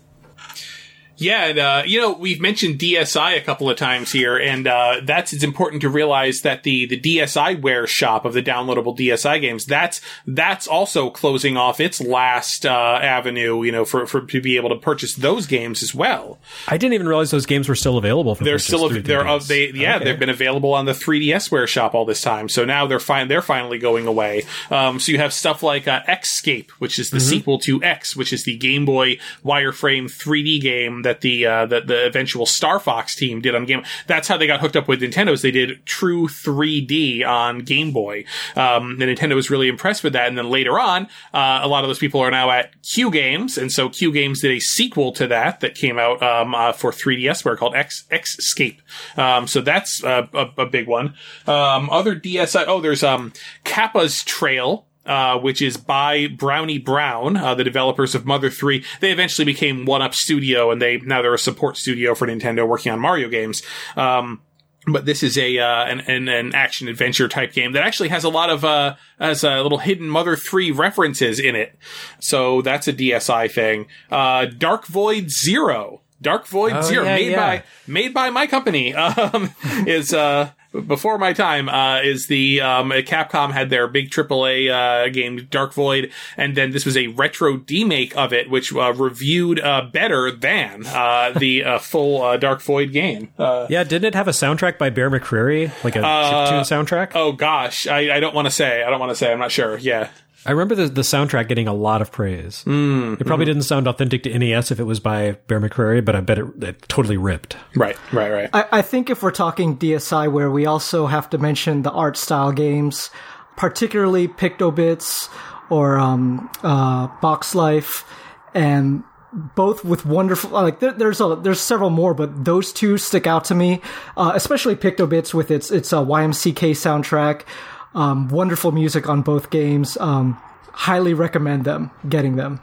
[SPEAKER 2] Yeah, and, we've mentioned DSi a couple of times here, and it's important to realize that the DSiWare shop of the downloadable DSi games, that's also closing off its last avenue, for to be able to purchase those games as well.
[SPEAKER 1] I didn't even realize those games were still available for purchase.
[SPEAKER 2] They've been available on the 3DSware shop all this time, so now they're finally going away. So you have stuff like Xscape, which is the sequel to X, which is the Game Boy wireframe 3D game that the eventual Star Fox team did on Game Boy. That's how they got hooked up with Nintendo. They did True 3D on Game Boy. And Nintendo was really impressed with that. And then later on, a lot of those people are now at Q Games, and so Q Games did a sequel to that came out for 3DSware called Xscape. So that's a big one. Other DSi. There's Kappa's Trail. Which is by Brownie Brown, the developers of Mother 3. They eventually became 1UP Studio, and they're a support studio for Nintendo working on Mario games. But this is an action adventure type game that actually has a lot of has a little hidden Mother 3 references in it. So that's a DSi thing. Dark Void Zero. Made by my company, is before my time, is the Capcom had their big AAA game Dark Void, and then this was a retro demake of it, which reviewed better than the full Dark Void game.
[SPEAKER 1] Didn't it have a soundtrack by Bear McCreary, like a chiptune soundtrack?
[SPEAKER 2] Oh gosh, I don't want to say. I'm not sure. Yeah.
[SPEAKER 1] I remember the soundtrack getting a lot of praise. It probably didn't sound authentic to NES if it was by Bear McCreary, but I bet it totally ripped.
[SPEAKER 2] Right.
[SPEAKER 3] I think if we're talking DSiWare, we also have to mention the art style games, particularly Pictobits or Box Life, and both with wonderful, like there's several more, but those two stick out to me, especially Pictobits with its YMCK soundtrack. Wonderful music on both games. Highly recommend getting them.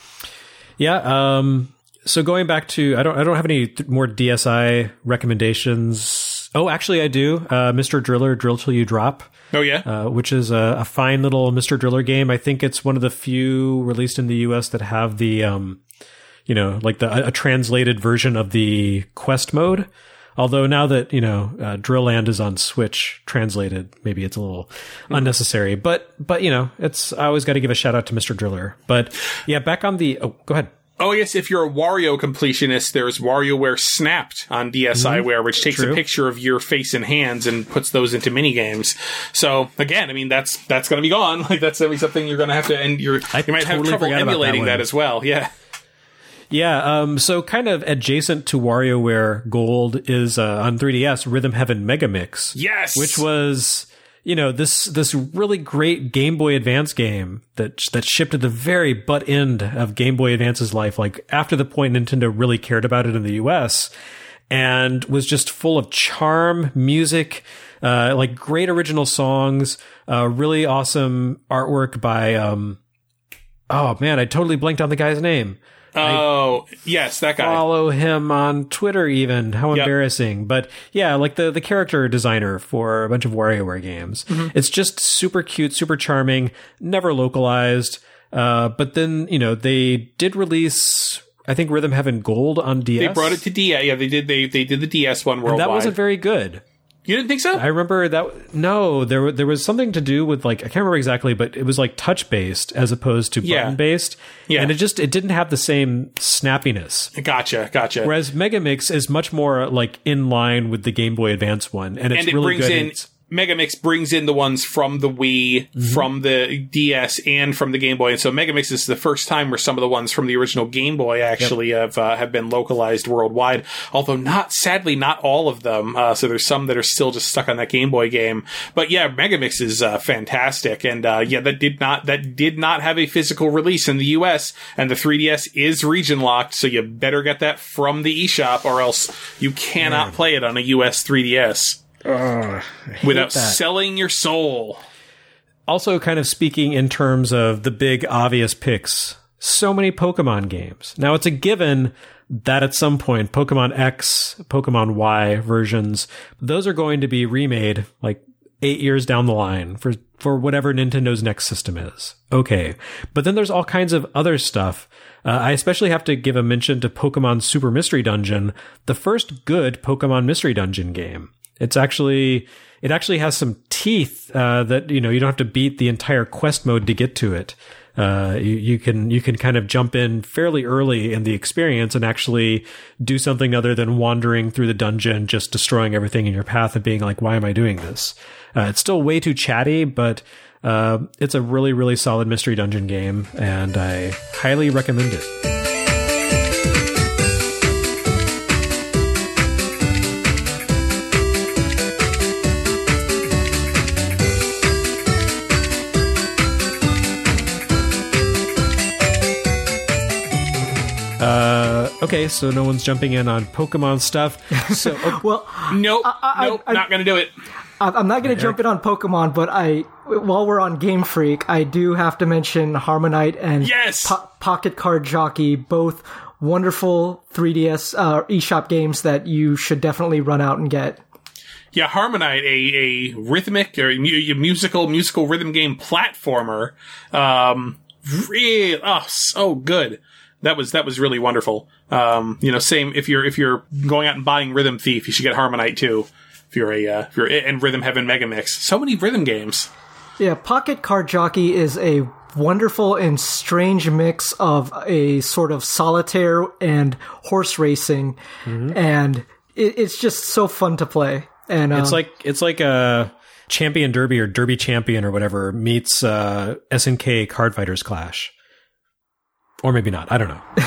[SPEAKER 1] Yeah. So going back to, I don't have any more DSi recommendations. Oh, actually I do. Mr. Driller, Drill Till You Drop.
[SPEAKER 2] Oh yeah.
[SPEAKER 1] Which is a fine little Mr. Driller game. I think it's one of the few released in the US that have the, like a translated version of the quest mode. Although now that, Drill Land is on Switch translated, maybe it's a little unnecessary. But I always got to give a shout out to Mr. Driller. But yeah, back on the, go ahead.
[SPEAKER 2] Oh, yes, if you're a Wario completionist, there's WarioWare Snapped on DSiWare, which takes a picture of your face and hands and puts those into minigames. So, again, I mean, that's going to be gone. Like, that's going to be something you're going to have to, and you might have trouble emulating that as well. Yeah.
[SPEAKER 1] Yeah, so kind of adjacent to WarioWare Gold is on 3DS Rhythm Heaven Megamix.
[SPEAKER 2] Yes,
[SPEAKER 1] which was this really great Game Boy Advance game that shipped at the very butt end of Game Boy Advance's life, like after the point Nintendo really cared about it in the US, and was just full of charm, music, like great original songs, really awesome artwork by oh man, I totally blanked on the guy's name.
[SPEAKER 2] Oh, yes, that guy.
[SPEAKER 1] Follow him on Twitter even. How embarrassing. But yeah, like the character designer for a bunch of WarioWare games. Mm-hmm. It's just super cute, super charming, never localized. But then, they did release, I think, Rhythm Heaven Gold on DS.
[SPEAKER 2] They brought it to DS. Yeah, they did the DS one worldwide.
[SPEAKER 1] And that wasn't very good.
[SPEAKER 2] You didn't think so?
[SPEAKER 1] I remember that. No, there was something to do with I can't remember exactly, but it was like touch based as opposed to button based. Yeah. And it didn't have the same snappiness.
[SPEAKER 2] Gotcha.
[SPEAKER 1] Whereas Megamix is much more in line with the Game Boy Advance one. And it really good.
[SPEAKER 2] Megamix brings in the ones from the Wii, from the DS, and from the Game Boy. And so Megamix is the first time where some of the ones from the original Game Boy actually have been localized worldwide. Although sadly not all of them. So there's some that are still just stuck on that Game Boy game. But yeah, Megamix is fantastic. And that did not have a physical release in the US. And the 3DS is region locked. So you better get that from the eShop or else you cannot play it on a US 3DS. Without selling your soul.
[SPEAKER 1] Also, kind of speaking in terms of the big obvious picks, so many Pokemon games. Now, it's a given that at some point, Pokemon X, Pokemon Y versions, those are going to be remade 8 years down the line for whatever Nintendo's next system is. Okay. But then there's all kinds of other stuff. I especially have to give a mention to Pokemon Super Mystery Dungeon, the first good Pokemon Mystery Dungeon game. It actually has some teeth that you don't have to beat the entire quest mode to get to it. You can kind of jump in fairly early in the experience and actually do something other than wandering through the dungeon, just destroying everything in your path and being like, why am I doing this? It's still way too chatty, but it's a really, really solid Mystery Dungeon game, and I highly recommend it. Okay, so no one's jumping in on Pokemon stuff. So,
[SPEAKER 2] well, nope, not going to do it.
[SPEAKER 3] I'm not going to jump in on Pokemon, but while we're on Game Freak, I do have to mention Harmonite and Pocket Card Jockey, both wonderful 3DS eShop games that you should definitely run out and get.
[SPEAKER 2] Yeah, Harmonite, a rhythmic or musical rhythm game platformer. So good. That was really wonderful. Same if you're going out and buying Rhythm Thief, you should get Harmonite too. If you're and Rhythm Heaven Megamix. So many rhythm games.
[SPEAKER 3] Yeah, Pocket Card Jockey is a wonderful and strange mix of a sort of solitaire and horse racing, and it's just so fun to play. And
[SPEAKER 1] it's like a Champion Derby or Derby Champion or whatever meets SNK Card Fighters Clash. Or maybe not. I don't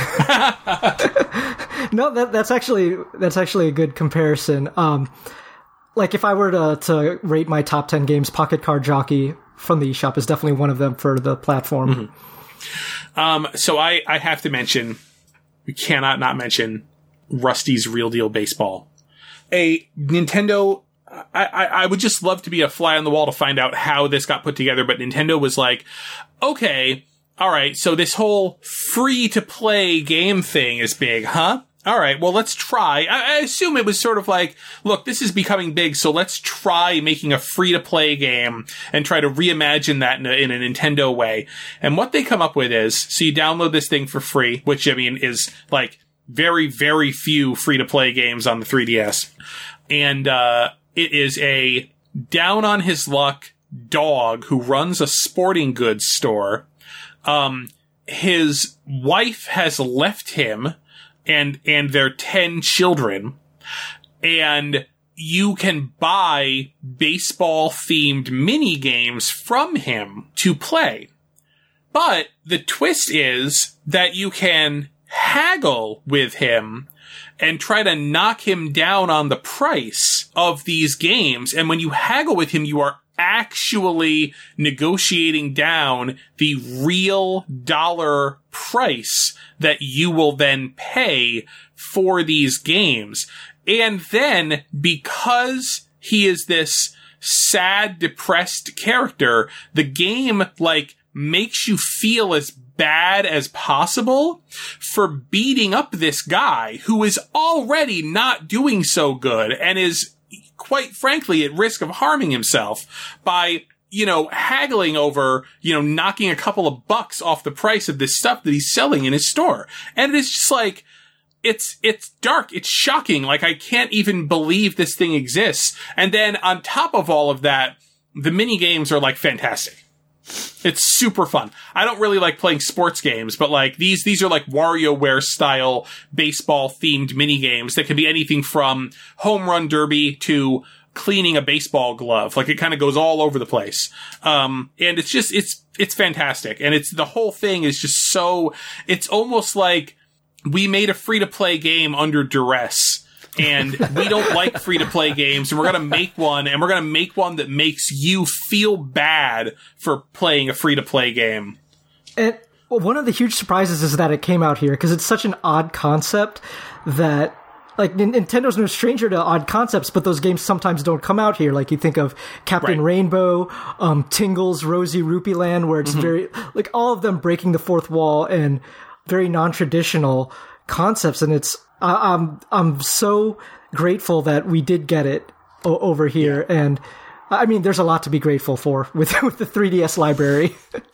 [SPEAKER 3] know. No, that's actually a good comparison. Like if I were to rate my top 10 games, Pocket Card Jockey from the eShop is definitely one of them for the platform.
[SPEAKER 2] Mm-hmm. So I have to mention, we cannot not mention Rusty's Real Deal Baseball. A Nintendo, I would just love to be a fly on the wall to find out how this got put together, but Nintendo was like, okay, all right, so this whole free-to-play game thing is big, huh? All right, well, let's try. I assume it was sort of like, look, this is becoming big, so let's try making a free-to-play game and try to reimagine that in a Nintendo way. And what they come up with is, so you download this thing for free, which, I mean, is like very, very few free-to-play games on the 3DS. And it is a down-on-his-luck dog who runs a sporting goods store. His wife has left him and their 10 children, and you can buy baseball-themed mini games from him to play. But the twist is that you can haggle with him and try to knock him down on the price of these games. And when you haggle with him, you are actually negotiating down the real dollar price that you will then pay for these games. And then, because he is this sad, depressed character, the game, like, makes you feel as bad as possible for beating up this guy who is already not doing so good and is, quite frankly, at risk of harming himself by, haggling over, knocking a couple of bucks off the price of this stuff that he's selling in his store. And it's just like, it's dark. It's shocking. Like, I can't even believe this thing exists. And then on top of all of that, the mini games are like fantastic. It's super fun. I don't really like playing sports games, but like these are like WarioWare style baseball themed mini games that can be anything from home run derby to cleaning a baseball glove. Like, it kind of goes all over the place. And it's just, it's fantastic. And the whole thing is just so, it's almost like we made a free to play game under duress. And we don't like free-to-play games, and we're going to make one, and we're going to make one that makes you feel bad for playing a free-to-play game.
[SPEAKER 3] And one of the huge surprises is that it came out here, because it's such an odd concept that, like, Nintendo's no stranger to odd concepts, but those games sometimes don't come out here. Like, you think of Captain Rainbow, Tingle's Rosy Rupee Land, where it's very, like, all of them breaking the fourth wall and very non-traditional concepts, and it's, I'm so grateful that we did get it over here. Yeah. And I mean, there's a lot to be grateful for with the 3DS library.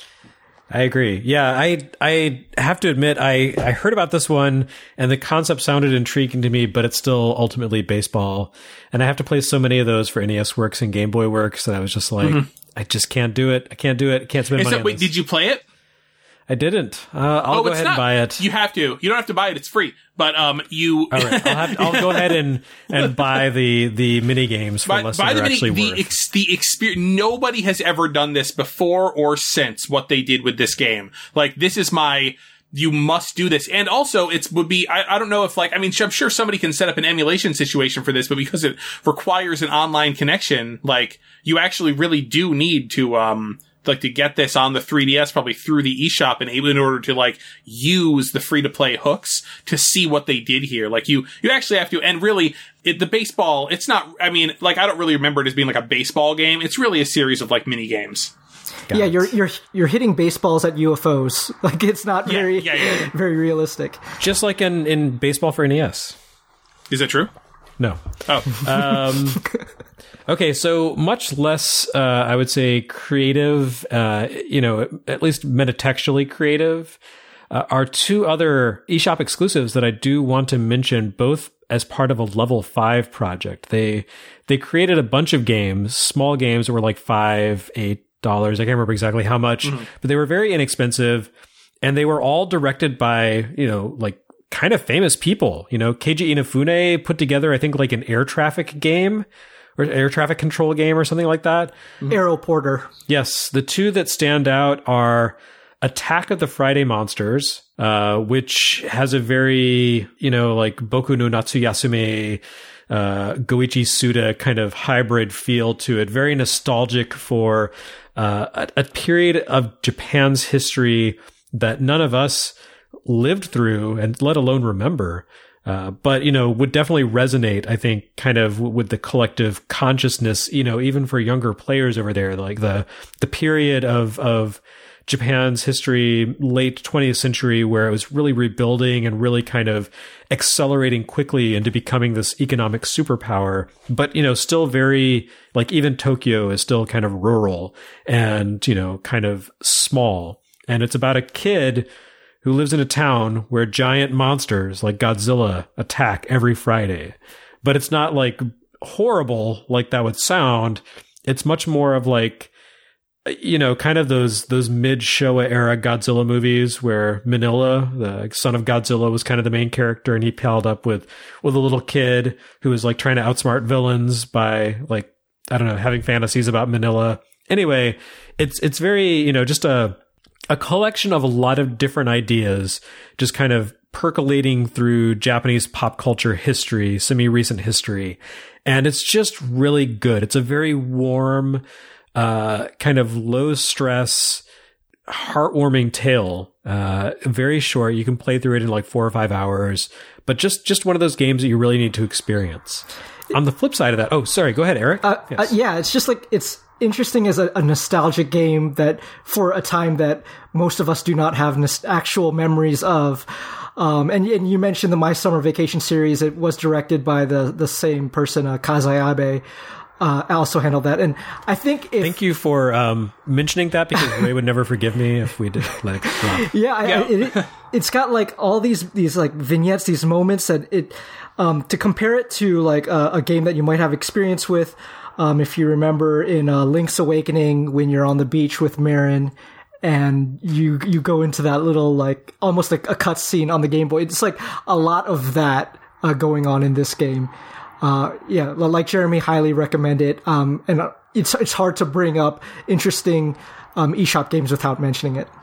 [SPEAKER 1] I agree. Yeah, I have to admit, I heard about this one and the concept sounded intriguing to me, but it's still ultimately baseball. And I have to play so many of those for NES Works and Game Boy Works that I was just like, I just can't do it. I can't do it. I can't spend money on this.
[SPEAKER 2] Did you play it?
[SPEAKER 1] I didn't. I'll go ahead and buy it.
[SPEAKER 2] You have to. You don't have to buy it. It's free. But you.
[SPEAKER 1] All right. I'll go ahead and buy the mini games for less than they're actually worth.
[SPEAKER 2] The experience. Nobody has ever done this before or since what they did with this game. Like, this is you must do this. And also, I don't know if, like, I mean, I'm sure somebody can set up an emulation situation for this, but because it requires an online connection, like, you actually really do need to, to get this on the 3DS, probably through the eShop, and in order to, like, use the free-to-play hooks to see what they did here. Like, you actually have to, and really, the baseball, it's not, I mean, like, I don't really remember it as being like a baseball game. It's really a series of, like, mini games.
[SPEAKER 3] Yeah, you're hitting baseballs at UFOs. Like, it's not very very realistic.
[SPEAKER 1] Just like in baseball for NES.
[SPEAKER 2] Is that true?
[SPEAKER 1] No.
[SPEAKER 2] Oh.
[SPEAKER 1] Okay, so much less, I would say, creative, at least metatextually creative, are two other eShop exclusives that I do want to mention, both as part of a Level 5 project. They created a bunch of games, small games that were like $5, $8. I can't remember exactly how much, but they were very inexpensive, and they were all directed by, like, kind of famous people. Keiji Inafune put together, I think, like an air traffic game, or air traffic control game or something like that.
[SPEAKER 3] Aeroporter.
[SPEAKER 1] Yes. The two that stand out are Attack of the Friday Monsters, which has a very, like Boku no Natsuyasume, Goichi Suda kind of hybrid feel to it. Very nostalgic for a period of Japan's history that none of us lived through and let alone remember. But, would definitely resonate, I think, kind of with the collective consciousness, even for younger players over there, like the period of Japan's history, late 20th century, where it was really rebuilding and really kind of accelerating quickly into becoming this economic superpower. But, still very, like, even Tokyo is still kind of rural and, kind of small. And it's about a kid who lives in a town where giant monsters like Godzilla attack every Friday. But it's not like horrible like that would sound. It's much more of like, kind of those mid-Showa era Godzilla movies where Minilla, the son of Godzilla, was kind of the main character, and he palled up with a little kid who was like trying to outsmart villains by, like, I don't know, having fantasies about Minilla. Anyway, it's very, just a collection of a lot of different ideas just kind of percolating through Japanese pop culture history, semi-recent history. And it's just really good. It's a very warm, kind of low stress, heartwarming tale. Very short. You can play through it in like 4 or 5 hours, but just one of those games that you really need to experience. On the flip side of that, oh, sorry, go ahead, Eric.
[SPEAKER 3] Yes. Yeah, it's just like, it's interesting as a nostalgic game that for a time that most of us do not have actual memories of. And you mentioned the My Summer Vacation series. It was directed by the same person, Kazayabe. Also handled that. And I think
[SPEAKER 1] thank you for mentioning that, because Ray would never forgive me if we did let it drop.
[SPEAKER 3] Yeah, it's got like all these like vignettes, these moments that it to compare it to like a game that you might have experience with. If you remember in Link's Awakening, when you're on the beach with Marin and you go into that little, like, almost like a cutscene on the Game Boy. It's like a lot of that going on in this game. Yeah, like Jeremy, highly recommend it. And it's hard to bring up interesting eShop games without mentioning it.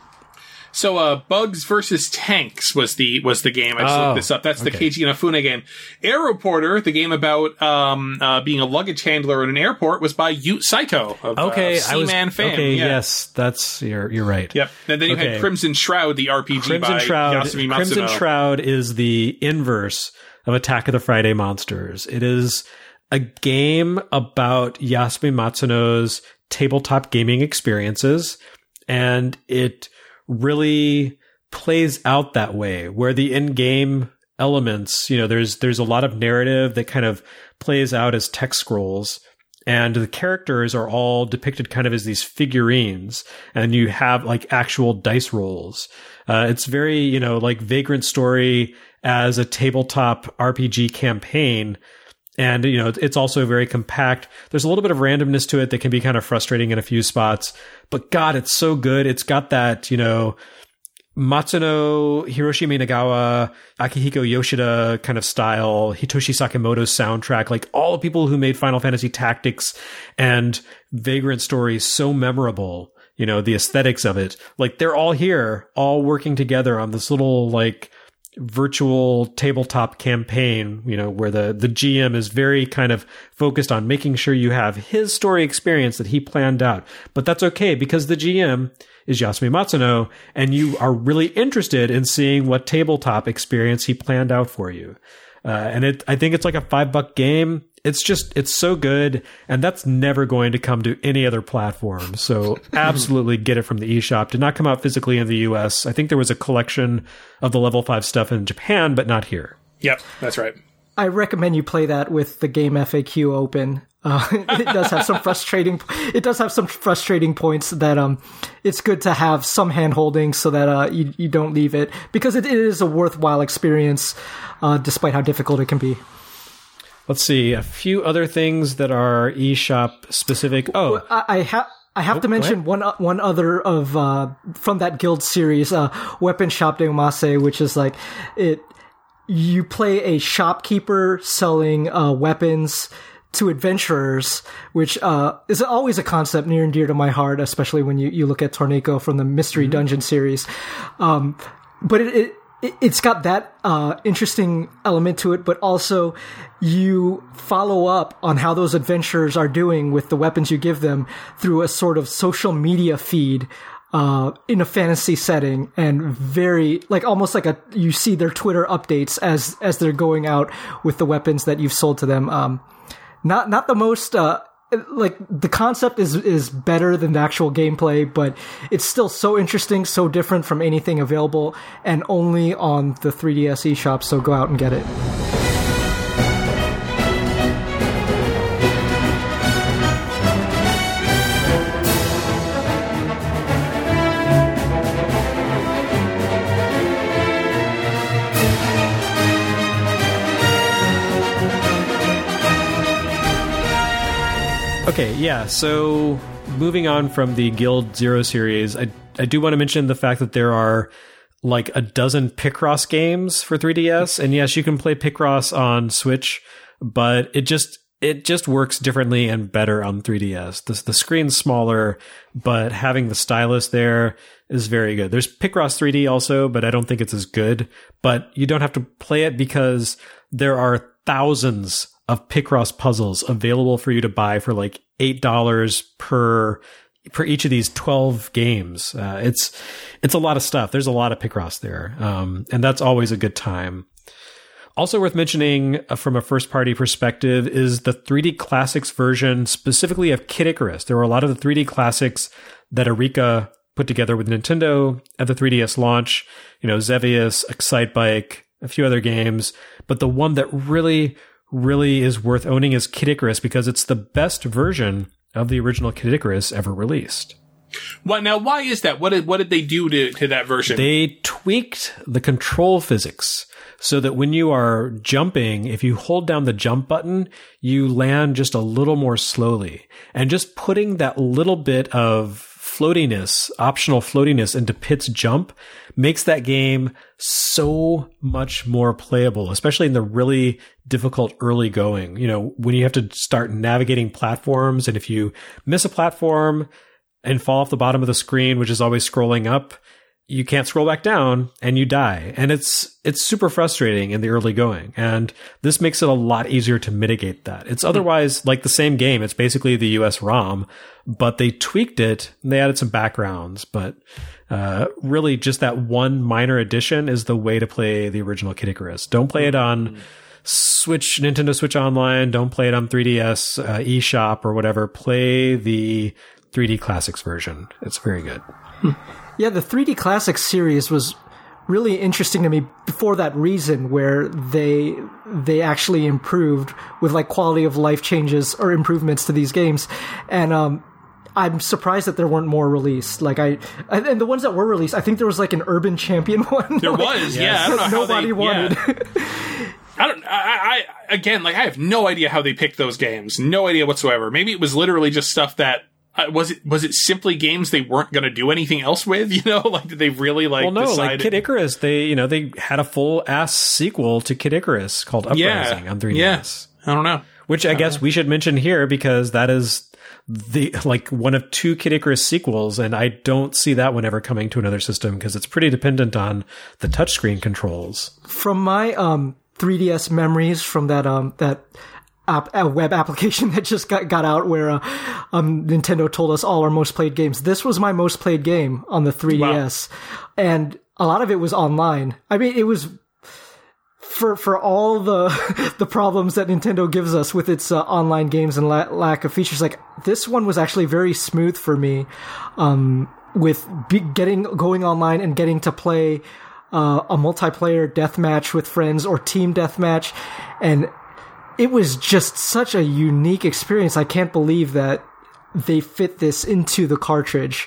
[SPEAKER 2] So, Bugs versus Tanks was the game. I just looked this up. That's the Keiji Inafune game. Aeroporter, the game about being a luggage handler in an airport, was by Yu Saito of Seaman fame.
[SPEAKER 1] Okay, yeah. Yes, that's you're right.
[SPEAKER 2] Yep. And then you had Crimson Shroud, the RPG by Yasumi Matsuno.
[SPEAKER 1] Crimson Shroud is the inverse of Attack of the Friday Monsters. It is a game about Yasumi Matsuno's tabletop gaming experiences, and it really plays out that way, where the in-game elements, there's a lot of narrative that kind of plays out as text scrolls, and the characters are all depicted kind of as these figurines, and you have like actual dice rolls. It's very, like Vagrant Story as a tabletop RPG campaign. And, it's also very compact. There's a little bit of randomness to it that can be kind of frustrating in a few spots. But God, it's so good. It's got that, Matsuno, Hiroshi Minagawa, Akihiko Yoshida kind of style, Hitoshi Sakamoto's soundtrack, like all the people who made Final Fantasy Tactics and Vagrant Story so memorable, the aesthetics of it. Like, they're all here, all working together on this little, like, virtual tabletop campaign, where the GM is very kind of focused on making sure you have his story experience that he planned out. But that's okay, because the GM is Yasumi Matsuno, and you are really interested in seeing what tabletop experience he planned out for you. And I think it's like a $5 game. It's so good, and that's never going to come to any other platform. So absolutely get it from the eShop. Did not come out physically in the US. I think there was a collection of the Level 5 stuff in Japan, but not here.
[SPEAKER 2] Yep, that's right.
[SPEAKER 3] I recommend you play that with the Game FAQ open. It does have some frustrating points that it's good to have some hand holding so that you don't leave it, because it is a worthwhile experience despite how difficult it can be.
[SPEAKER 1] Let's see, a few other things that are eShop specific. Oh,
[SPEAKER 3] I have to mention one other of from that Guild series, Weapon Shop de Umase, which is like it. You play a shopkeeper selling weapons to adventurers, which is always a concept near and dear to my heart, especially when you look at Torneko from the Mystery Dungeon series. But it's got that interesting element to it, but also you follow up on how those adventurers are doing with the weapons you give them through a sort of social media feed in a fantasy setting, and very almost like you see their Twitter updates as they're going out with the weapons that you've sold to them. Not the most the concept is better than the actual gameplay, but it's still so interesting, so different from anything available, and only on the 3DS eShop, so go out and get it.
[SPEAKER 1] Okay, yeah, so moving on from the Guild 0 series, I do want to mention the fact that there are like a dozen Picross games for 3DS, and yes, you can play Picross on Switch, but it just works differently and better on 3DS. The screen's smaller, but having the stylus there is very good. There's Picross 3D also, but I don't think it's as good, but you don't have to play it because there are thousands of Picross puzzles available for you to buy for like $8 per each of these 12 games. It's a lot of stuff. There's a lot of Picross there. And that's always a good time. Also worth mentioning from a first party perspective is the 3D Classics version, specifically of Kid Icarus. There were a lot of the 3D Classics that Arika put together with Nintendo at the 3DS launch, Xevious, Excitebike, a few other games, but the one that really is worth owning is Kid Icarus because it's the best version of the original Kid Icarus ever released.
[SPEAKER 2] Well, now, why is that? What did they do to that version?
[SPEAKER 1] They tweaked the control physics so that when you are jumping, if you hold down the jump button, you land just a little more slowly. And just putting that little bit of floatiness, optional floatiness into Pit's jump makes that game so much more playable, especially in the really difficult early going. When you have to start navigating platforms, and if you miss a platform and fall off the bottom of the screen, which is always scrolling up, you can't scroll back down and you die. And it's super frustrating in the early going. And this makes it a lot easier to mitigate that. It's otherwise like the same game. It's basically the US ROM, but they tweaked it and they added some backgrounds. But really just that one minor addition is the way to play the original Kid Icarus. Don't play it on Switch, Nintendo Switch Online. Don't play it on 3DS eShop or whatever. Play the 3D Classics version. It's very good.
[SPEAKER 3] Yeah, the 3D Classics series was really interesting to me for that reason, where they actually improved with quality of life changes or improvements to these games. And I'm surprised that there weren't more released. And the ones that were released, I think there was an Urban Champion one.
[SPEAKER 2] There was, yeah. I don't know how
[SPEAKER 3] nobody wanted.
[SPEAKER 2] Yeah. I have no idea how they picked those games. No idea whatsoever. Maybe it was literally just stuff that was it simply games they weren't going to do anything else with? Did they really decide?
[SPEAKER 1] Kid Icarus, they had a full ass sequel to Kid Icarus called Uprising on 3DS.
[SPEAKER 2] Yeah. I don't know.
[SPEAKER 1] Which I guess we should mention here because that is the one of two Kid Icarus sequels, and I don't see that one ever coming to another system because it's pretty dependent on the touchscreen controls.
[SPEAKER 3] From my 3DS memories from that a web application that just got out where Nintendo told us all our most played games. This was my most played game on the 3DS. Wow. And a lot of it was online. I mean, it was for all the problems that Nintendo gives us with its online games and lack of features. This one was actually very smooth for me, with going online and getting to play a multiplayer deathmatch with friends or team deathmatch. And it was just such a unique experience. I can't believe that they fit this into the cartridge.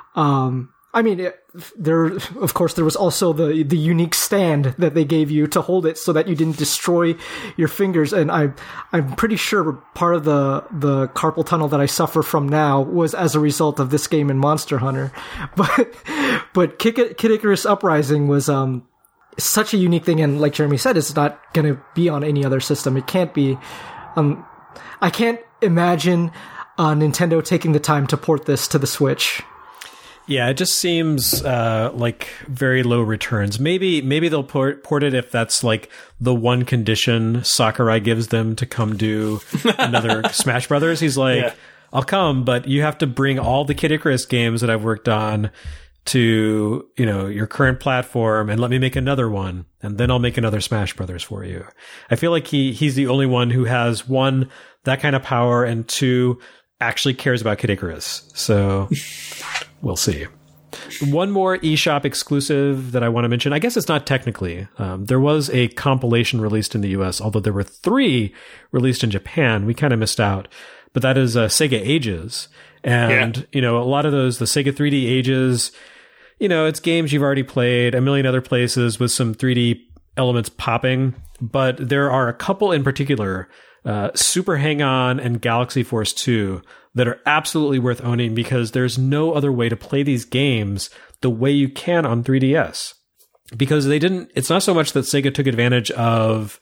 [SPEAKER 3] There was also the unique stand that they gave you to hold it so that you didn't destroy your fingers. And I'm pretty sure part of the carpal tunnel that I suffer from now was as a result of this game and Monster Hunter. But Kid Icarus Uprising was such a unique thing, and like Jeremy said, it's not going to be on any other system. It can't be. I can't imagine Nintendo taking the time to port this to the Switch.
[SPEAKER 1] Yeah, it just seems like very low returns. Maybe they'll port it if that's like the one condition Sakurai gives them to come do another Smash Brothers. He's like, I'll come, but you have to bring all the Kid Icarus games that I've worked on to, your current platform and let me make another one, and then I'll make another Smash Brothers for you. I feel like he's the only one who has, one, that kind of power, and two, actually cares about Kid Icarus. So we'll see. One more eShop exclusive that I want to mention. I guess it's not technically. There was a compilation released in the US, although there were 3 released in Japan. We kind of missed out. But that is Sega Ages. And, a lot of those, the Sega 3D Ages, it's games you've already played a million other places with some 3D elements popping. But there are a couple in particular, Super Hang-On and Galaxy Force 2, that are absolutely worth owning because there's no other way to play these games the way you can on 3DS. Because it's not so much that Sega took advantage of,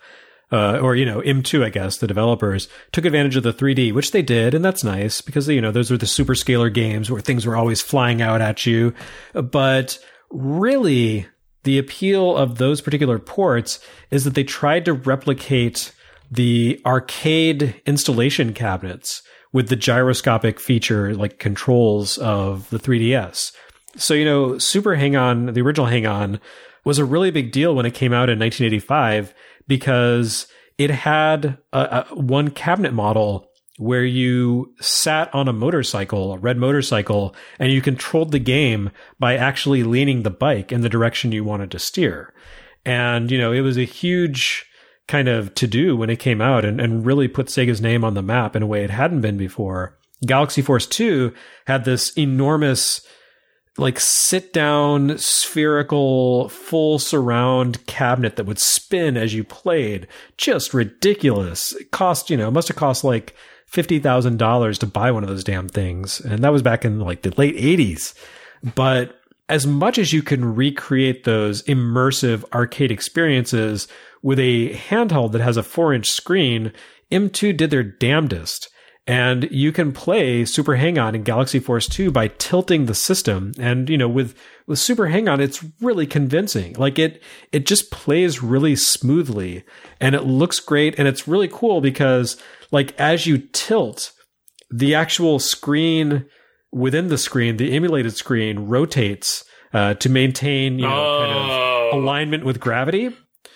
[SPEAKER 1] M2, I guess, the developers took advantage of the 3D, which they did, and that's nice because, those are the super scalar games where things were always flying out at you. But really, the appeal of those particular ports is that they tried to replicate the arcade installation cabinets with the gyroscopic feature like controls of the 3DS. So, Super Hang-On, the original Hang-On, was a really big deal when it came out in 1985 because it had one cabinet model where you sat on a motorcycle, a red motorcycle, and you controlled the game by actually leaning the bike in the direction you wanted to steer. And, it was a huge kind of to-do when it came out and really put Sega's name on the map in a way it hadn't been before. Galaxy Force 2 had this enormous, like, sit-down, spherical, full surround cabinet that would spin as you played. Just ridiculous. It cost, must have cost like $50,000 to buy one of those damn things. And that was back in like the late 80s. But as much as you can recreate those immersive arcade experiences with a handheld that has a 4-inch screen, M2 did their damnedest. And you can play Super Hang-On and Galaxy Force 2 by tilting the system. And, with Super Hang-On, it's really convincing. Like it just plays really smoothly and it looks great. And it's really cool because, like, as you tilt, the actual screen within the screen, the emulated screen, rotates to maintain, kind of alignment with gravity.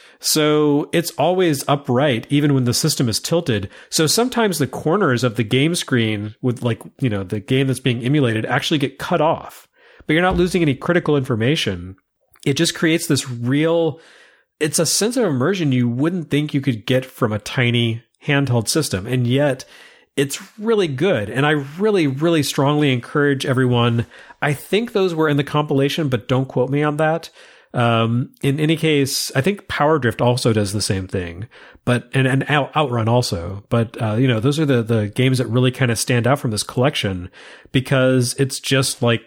[SPEAKER 1] So it's always upright, even when the system is tilted. So sometimes the corners of the game screen with, like, the game that's being emulated actually get cut off, but you're not losing any critical information. It just creates this it's a sense of immersion you wouldn't think you could get from a tiny handheld system. And yet it's really good. And I really, really strongly encourage everyone. I think those were in the compilation, but don't quote me on that. In any case, I think Power Drift also does the same thing, but, and Outrun also, but, those are the games that really kind of stand out from this collection because it's just like,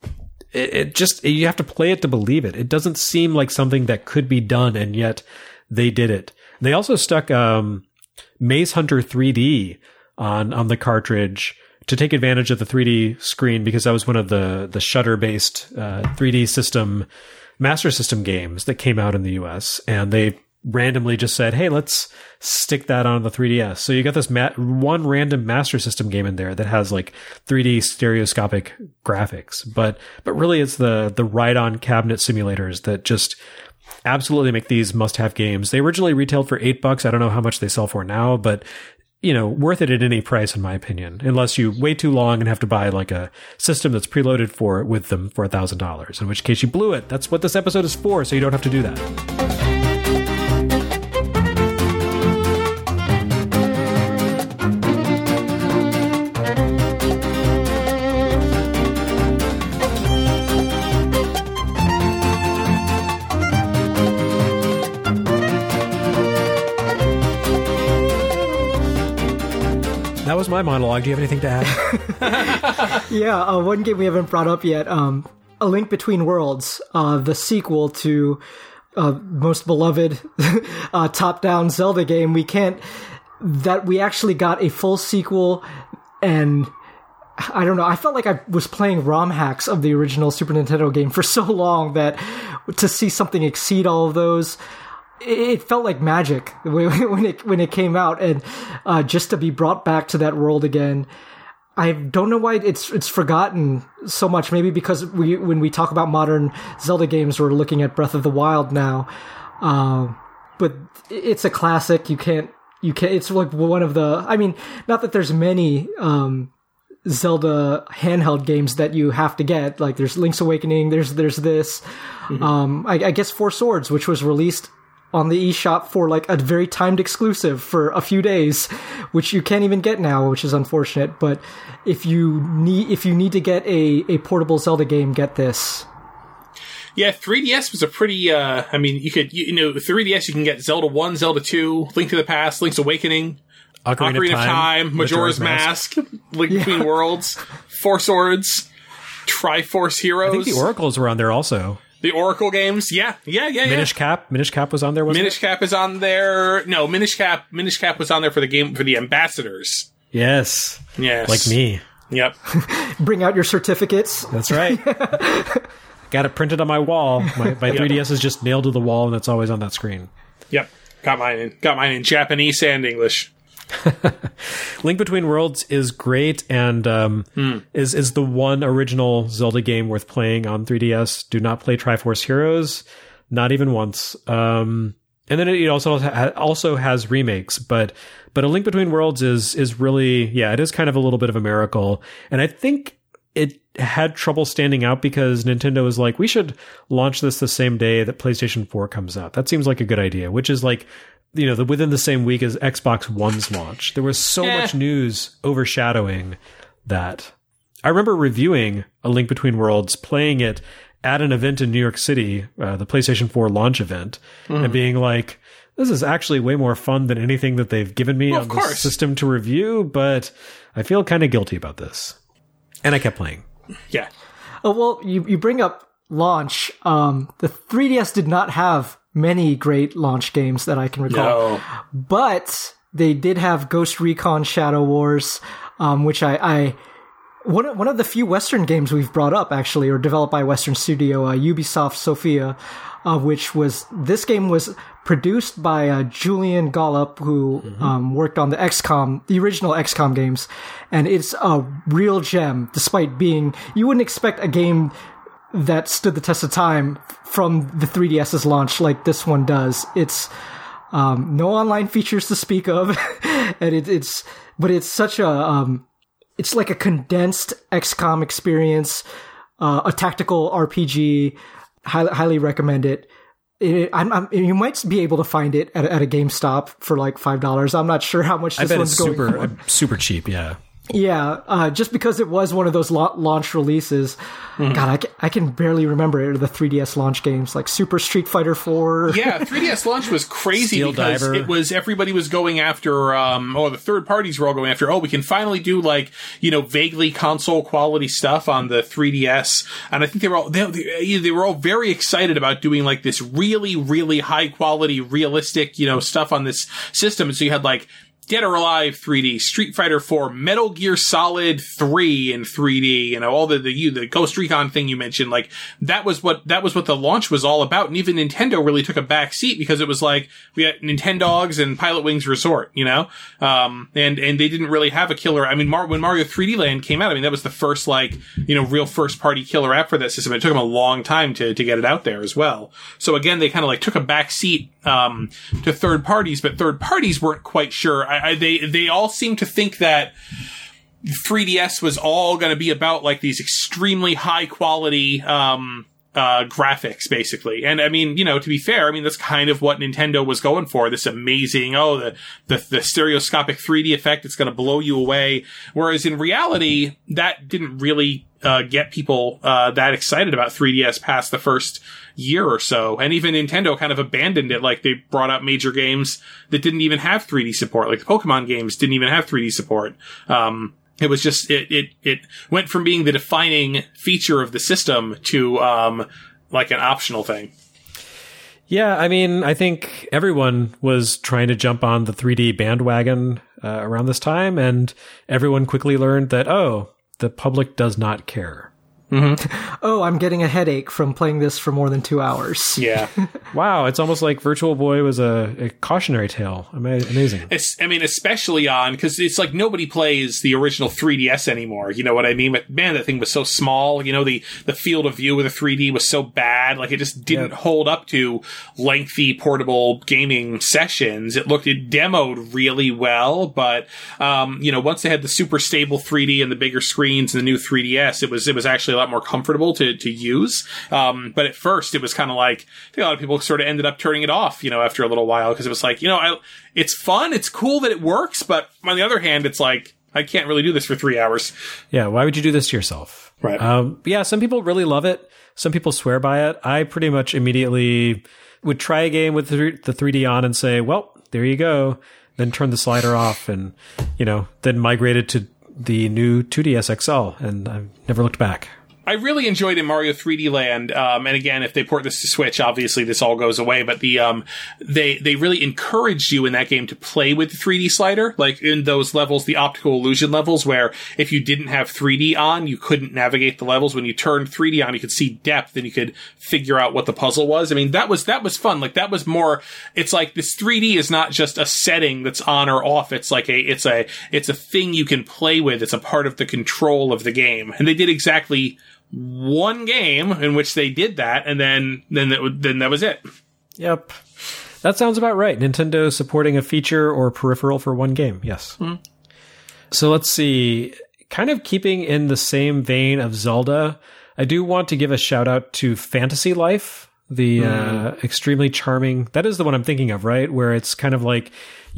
[SPEAKER 1] you have to play it to believe it. It doesn't seem like something that could be done, and yet they did it. They also stuck, Maze Hunter 3D on the cartridge to take advantage of the 3D screen because that was one of the Shutter-based, 3D system Master System games that came out in the US, and they randomly just said, hey, let's stick that on the 3DS. So you got this one random Master System game in there that has like 3D stereoscopic graphics, but really it's the ride-on cabinet simulators that just absolutely make these must-have games. They originally retailed for $8. I don't know how much they sell for now, but worth it at any price, in my opinion, unless you wait too long and have to buy like a system that's preloaded with them for $1,000, in which case you blew it. That's what this episode is for, so you don't have to do that. That was my monologue. Do you have anything to add?
[SPEAKER 3] Yeah, one game we haven't brought up yet, A Link Between Worlds, the sequel to most beloved top-down Zelda game. We can't that we actually got a full sequel, and I don't know, I felt like I was playing ROM hacks of the original Super Nintendo game for so long that to see something exceed all of those, it felt like magic when it came out, and just to be brought back to that world again. I don't know why it's forgotten so much. Maybe because when we talk about modern Zelda games, we're looking at Breath of the Wild now. But it's a classic. You can't. It's like one of the. I mean, not that there's many Zelda handheld games that you have to get. Like there's Link's Awakening. There's this. Mm-hmm. I guess Four Swords, which was released on the eShop for like a very timed exclusive for a few days, which you can't even get now, which is unfortunate. But if you need to get a portable Zelda game, get this.
[SPEAKER 2] Yeah, 3DS was a pretty, I mean, you could, 3DS you can get Zelda 1, Zelda 2, Link to the Past, Link's Awakening, Ocarina of Time, Majora's Mask, Link Between Worlds, Four Swords, Triforce Heroes.
[SPEAKER 1] I think the Oracles were on there also.
[SPEAKER 2] The Oracle games, yeah.
[SPEAKER 1] Minish Cap was on there, wasn't
[SPEAKER 2] Minish Cap is on there. No, Minish Cap was on there for the ambassadors.
[SPEAKER 1] Yes. Like me.
[SPEAKER 2] Yep.
[SPEAKER 3] Bring out your certificates.
[SPEAKER 1] That's right. Got it printed on my wall. My 3DS is just nailed to the wall, and it's always on that screen.
[SPEAKER 2] Yep. Got mine in Japanese and English.
[SPEAKER 1] Link Between Worlds is great, and is the one original Zelda game worth playing on 3DS. Do not play Triforce Heroes, not even once. And then it also has remakes, but A Link Between Worlds is really, it is kind of a little bit of a miracle, and I think it had trouble standing out because Nintendo was like, we should launch this the same day that PlayStation 4 comes out. That seems like a good idea, which is like, within the same week as Xbox One's launch. There was so much news overshadowing that. I remember reviewing A Link Between Worlds, playing it at an event in New York City, the PlayStation 4 launch event, and being like, this is actually way more fun than anything that they've given me on this system to review, but I feel kind of guilty about this. And I kept playing.
[SPEAKER 2] Yeah.
[SPEAKER 3] Oh, well, you bring up launch. The 3DS did not have many great launch games that I can recall.
[SPEAKER 2] No.
[SPEAKER 3] But they did have Ghost Recon Shadow Wars, which one of the few Western games we've brought up, actually, or developed by a Western studio, Ubisoft Sophia, this game was produced by Julian Gollop, who worked on the original XCOM games, and it's a real gem, despite being, you wouldn't expect a game that stood the test of time from the 3DS's launch like this one does. It's no online features to speak of, and it's such a it's like a condensed XCOM experience, a tactical RPG. Highly recommend it. You might be able to find it at a GameStop for like $5. I'm not sure how much this one's going for.
[SPEAKER 1] Super cheap, yeah.
[SPEAKER 3] Yeah, just because it was one of those launch releases. God, I can barely remember the 3DS launch games, like Super Street Fighter 4.
[SPEAKER 2] Yeah, 3DS launch was crazy
[SPEAKER 1] Steel
[SPEAKER 2] because
[SPEAKER 1] Diver.
[SPEAKER 2] Everybody was going after, the third parties were all going after, we can finally do like, vaguely console quality stuff on the 3DS. And I think they were all very excited about doing like this really, really high quality, realistic, stuff on this system. And so you had like Dead or Alive 3D, Street Fighter 4, Metal Gear Solid 3 in 3D, all the Ghost Recon thing you mentioned, like that was what the launch was all about. And even Nintendo really took a back seat because it was like we had Nintendogs and Pilot Wings Resort, and they didn't really have a killer. I mean, when Mario 3D Land came out, that was the first real first party killer app for that system. It took them a long time to get it out there as well. So again, they kind of like took a back seat to third parties, but third parties weren't quite sure. They all seem to think that 3DS was all going to be about like these extremely high quality graphics, basically. And to be fair, that's kind of what Nintendo was going for. This amazing, the stereoscopic 3D effect, it's going to blow you away. Whereas in reality, that didn't really get people that excited about 3DS past the first year or so. And even Nintendo kind of abandoned it. Like they brought out major games that didn't even have 3D support. Like the Pokemon games didn't even have 3D support. It was just, it went from being the defining feature of the system to, like an optional thing.
[SPEAKER 1] Yeah, I mean, I think everyone was trying to jump on the 3D bandwagon around this time, and everyone quickly learned that, the public does not care.
[SPEAKER 3] Mm-hmm. Oh, I'm getting a headache from playing this for more than 2 hours.
[SPEAKER 2] Yeah.
[SPEAKER 1] Wow, it's almost like Virtual Boy was a cautionary tale. Amazing.
[SPEAKER 2] Especially on, because it's like nobody plays the original 3DS anymore. You know what I mean? But man, that thing was so small. You know, the field of view with the 3D was so bad. Like, it just didn't hold up to lengthy portable gaming sessions. It demoed really well, but, once they had the super stable 3D and the bigger screens and the new 3DS, it was actually a lot more comfortable to use. But at first it was kind of like, I think a lot of people sort of ended up turning it off, after a little while, because it was like, it's fun. It's cool that it works. But on the other hand, it's like, I can't really do this for 3 hours.
[SPEAKER 1] Yeah. Why would you do this to yourself?
[SPEAKER 2] Right.
[SPEAKER 1] Yeah. Some people really love it. Some people swear by it. I pretty much immediately would try a game with the 3D on and say, well, there you go. Then turn the slider off and, then migrated to the new 2DS XL, and I've never looked back.
[SPEAKER 2] I really enjoyed in Mario 3D Land, and again, if they port this to Switch, obviously this all goes away, but they really encouraged you in that game to play with the 3D slider, like in those levels, the optical illusion levels, where if you didn't have 3D on, you couldn't navigate the levels. When you turned 3D on, you could see depth and you could figure out what the puzzle was. I mean, that was fun. Like, that was more, it's like this 3D is not just a setting that's on or off. It's like it's a thing you can play with. It's a part of the control of the game. And they did exactly one game in which they did that, and then that was it.
[SPEAKER 1] Yep. That sounds about right. Nintendo supporting a feature or peripheral for one game. Yes. Mm-hmm. So let's see. Kind of keeping in the same vein of Zelda, I do want to give a shout out to Fantasy Life, the extremely charming. That is the one I'm thinking of, right? Where it's kind of like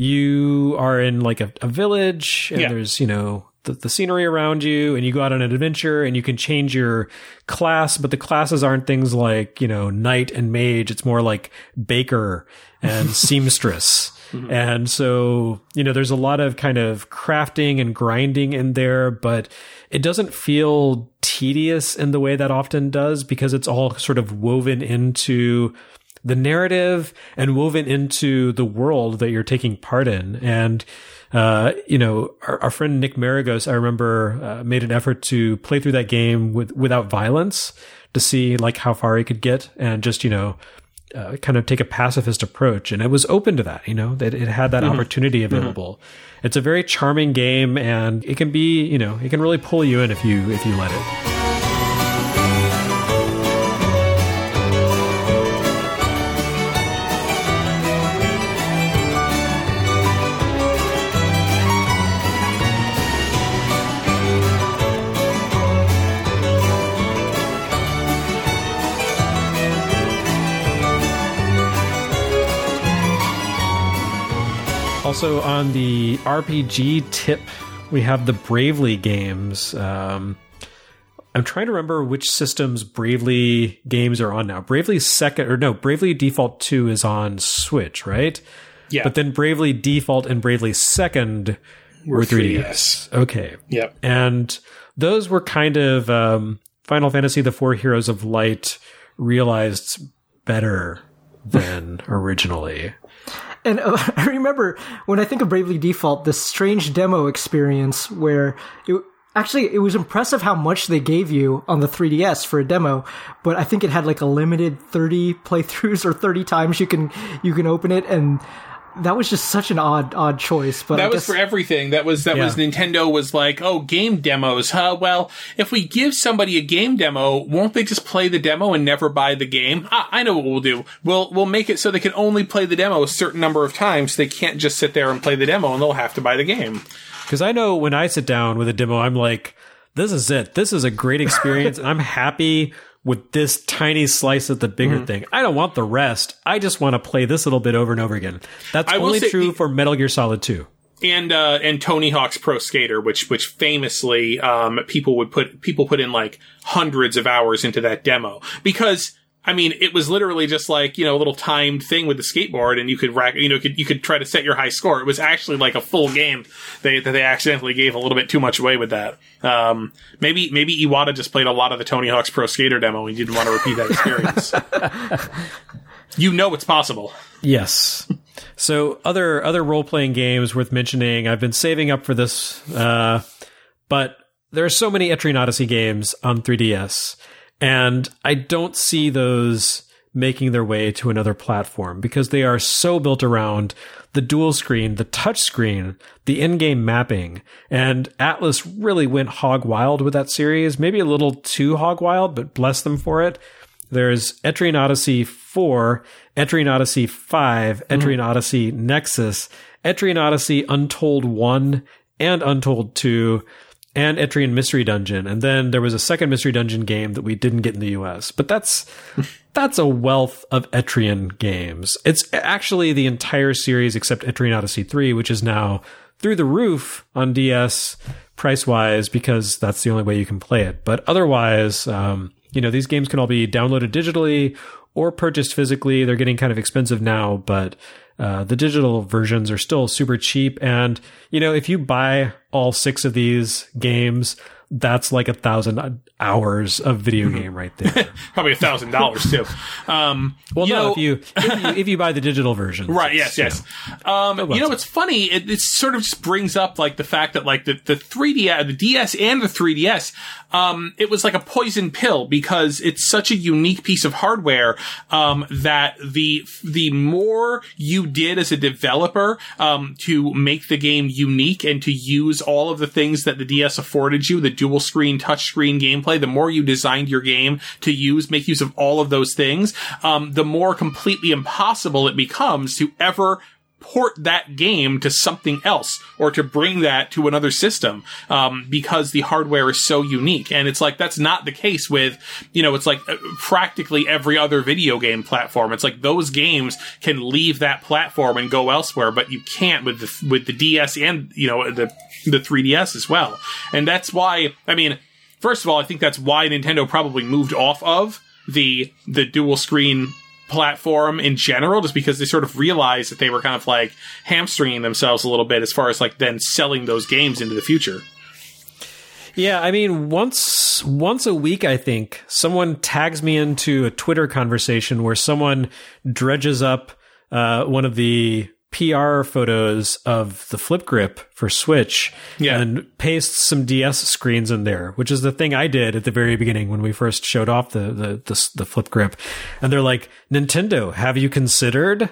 [SPEAKER 1] you are in like a village, and there's, the scenery around you, and you go out on an adventure, and you can change your class, but the classes aren't things like, knight and mage. It's more like baker and seamstress. Mm-hmm. And so, there's a lot of kind of crafting and grinding in there, but it doesn't feel tedious in the way that often does, because it's all sort of woven into the narrative and woven into the world that you're taking part in. And our friend Nick Maragos, I remember, made an effort to play through that game without violence to see like how far he could get, and just, kind of take a pacifist approach. And it was open to that, that it had that opportunity available. Mm-hmm. It's a very charming game, and it can be, it can really pull you in if you let it. Also on the RPG tip, we have the Bravely games. I'm trying to remember which systems Bravely games are on now. Bravely Default 2 is on Switch, right?
[SPEAKER 2] Yeah.
[SPEAKER 1] But then Bravely Default and Bravely Second were 3DS. Okay.
[SPEAKER 2] Yep.
[SPEAKER 1] And those were kind of Final Fantasy The Four Heroes of Light realized better than originally.
[SPEAKER 3] And I remember when I think of Bravely Default, this strange demo experience where it was impressive how much they gave you on the 3DS for a demo, but I think it had like a limited 30 playthroughs or 30 times you can open it, and that was just such an odd choice. But
[SPEAKER 2] that was for everything. That was Nintendo was like, oh, game demos, huh? Well, if we give somebody a game demo, won't they just play the demo and never buy the game? I know what we'll do. We'll make it so they can only play the demo a certain number of times. They can't just sit there and play the demo, and they'll have to buy the game.
[SPEAKER 1] Because I know when I sit down with a demo, I'm like, this is it. This is a great experience, and I'm happy with this tiny slice of the bigger thing. I don't want the rest. I just want to play this little bit over and over again. That's only true for Metal Gear Solid 2.
[SPEAKER 2] And Tony Hawk's Pro Skater, which famously people put in like hundreds of hours into that demo, because I mean, it was literally just like, a little timed thing with the skateboard, and you could try to set your high score. It was actually like a full game. They accidentally gave a little bit too much away with that. Maybe Iwata just played a lot of the Tony Hawk's Pro Skater demo and he didn't want to repeat that experience. You know it's possible.
[SPEAKER 1] Yes. So other role-playing games worth mentioning. I've been saving up for this, but there are so many Etrian Odyssey games on 3DS, and I don't see those making their way to another platform because they are so built around the dual screen, the touch screen, the in-game mapping, and Atlus really went hog wild with that series. Maybe a little too hog wild, but bless them for it. There's Etrian Odyssey 4, Etrian Odyssey 5, Etrian Odyssey Nexus, Etrian Odyssey Untold 1 and Untold 2, and Etrian Mystery Dungeon. And then there was a second Mystery Dungeon game that we didn't get in the US. But that's a wealth of Etrian games. It's actually the entire series except Etrian Odyssey 3, which is now through the roof on DS price-wise because that's the only way you can play it. But otherwise, these games can all be downloaded digitally or purchased physically. They're getting kind of expensive now, but the digital versions are still super cheap. And, if you buy all 6 of these games, that's like 1,000 hours of video game right there.
[SPEAKER 2] Probably $1,000 too.
[SPEAKER 1] If you buy the digital version,
[SPEAKER 2] right? Yes. It's funny. It sort of just brings up like the fact that like the 3DS, the DS and the 3DS, it was like a poison pill because it's such a unique piece of hardware that the more you did as a developer to make the game unique and to use all of the things that the DS afforded you, the dual screen, touch screen gameplay, the more you designed your game to make use of all of those things, the more completely impossible it becomes to ever port that game to something else or to bring that to another system, because the hardware is so unique. And it's like, that's not the case with, it's like practically every other video game platform. It's like those games can leave that platform and go elsewhere, but you can't with the DS and, the 3DS as well. And that's why, first of all, I think that's why Nintendo probably moved off of the dual screen platform in general, just because they sort of realized that they were kind of like hamstringing themselves a little bit as far as like then selling those games into the future.
[SPEAKER 1] Yeah, once a week, I think, someone tags me into a Twitter conversation where someone dredges up one of the PR photos of the flip grip for Switch and pastes some DS screens in there, which is the thing I did at the very beginning when we first showed off the flip grip. And they're like, Nintendo, have you considered?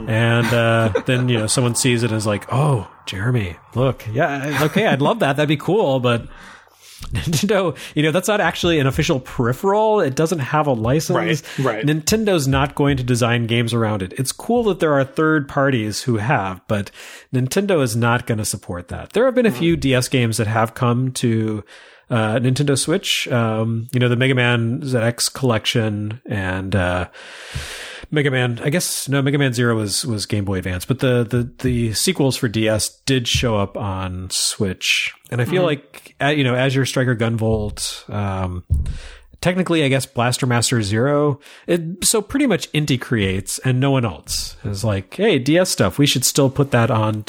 [SPEAKER 1] And then, someone sees it and is like, oh, Jeremy, look, yeah, okay, I'd love that. That'd be cool. But Nintendo, that's not actually an official peripheral. It doesn't have a license.
[SPEAKER 2] Right.
[SPEAKER 1] Nintendo's not going to design games around it. It's cool that there are third parties who have, but Nintendo is not going to support that. There have been a few DS games that have come to Nintendo Switch. The Mega Man ZX collection and Mega Man Zero was Game Boy Advance, but the sequels for DS did show up on Switch, and I feel like Azure Striker Gunvolt, technically I guess Blaster Master Zero, so pretty much Inti creates and no one else is like, hey, DS stuff, we should still put that on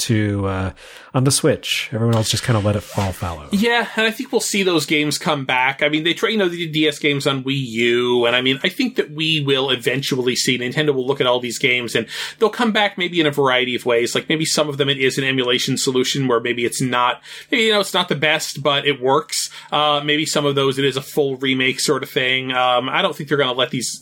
[SPEAKER 1] the Switch. Everyone else just kind of let it fall fallow.
[SPEAKER 2] Yeah, and I think we'll see those games come back. They try, they did DS games on Wii U, and I think that we will eventually see Nintendo will look at all these games and they'll come back maybe in a variety of ways. Like maybe some of them it is an emulation solution where maybe it's not, it's not the best, but it works. Maybe some of those it is a full remake sort of thing. I don't think they're going to let these,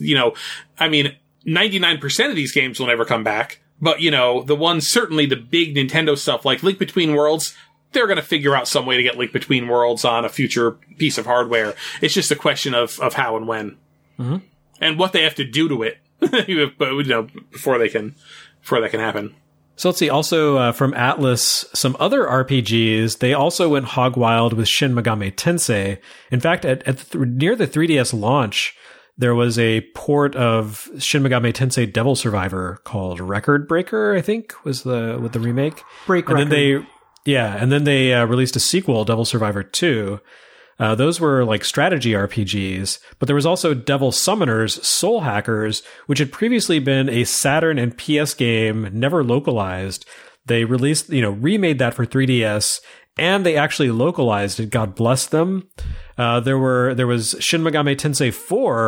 [SPEAKER 2] 99% of these games will never come back. But, the ones, certainly the big Nintendo stuff, like Link Between Worlds, they're going to figure out some way to get Link Between Worlds on a future piece of hardware. It's just a question of how and when. Mm-hmm. And what they have to do to it, before they can happen.
[SPEAKER 1] So let's see, also from Atlus, some other RPGs, they also went hog wild with Shin Megami Tensei. In fact, near the 3DS launch, there was a port of Shin Megami Tensei Devil Survivor called Record Breaker, I think, was the remake. And then they released a sequel, Devil Survivor 2. Those were like strategy RPGs, but there was also Devil Summoners Soul Hackers, which had previously been a Saturn and PS game, never localized. They released, remade that for 3DS, and they actually localized it. God bless them. There was Shin Megami Tensei 4,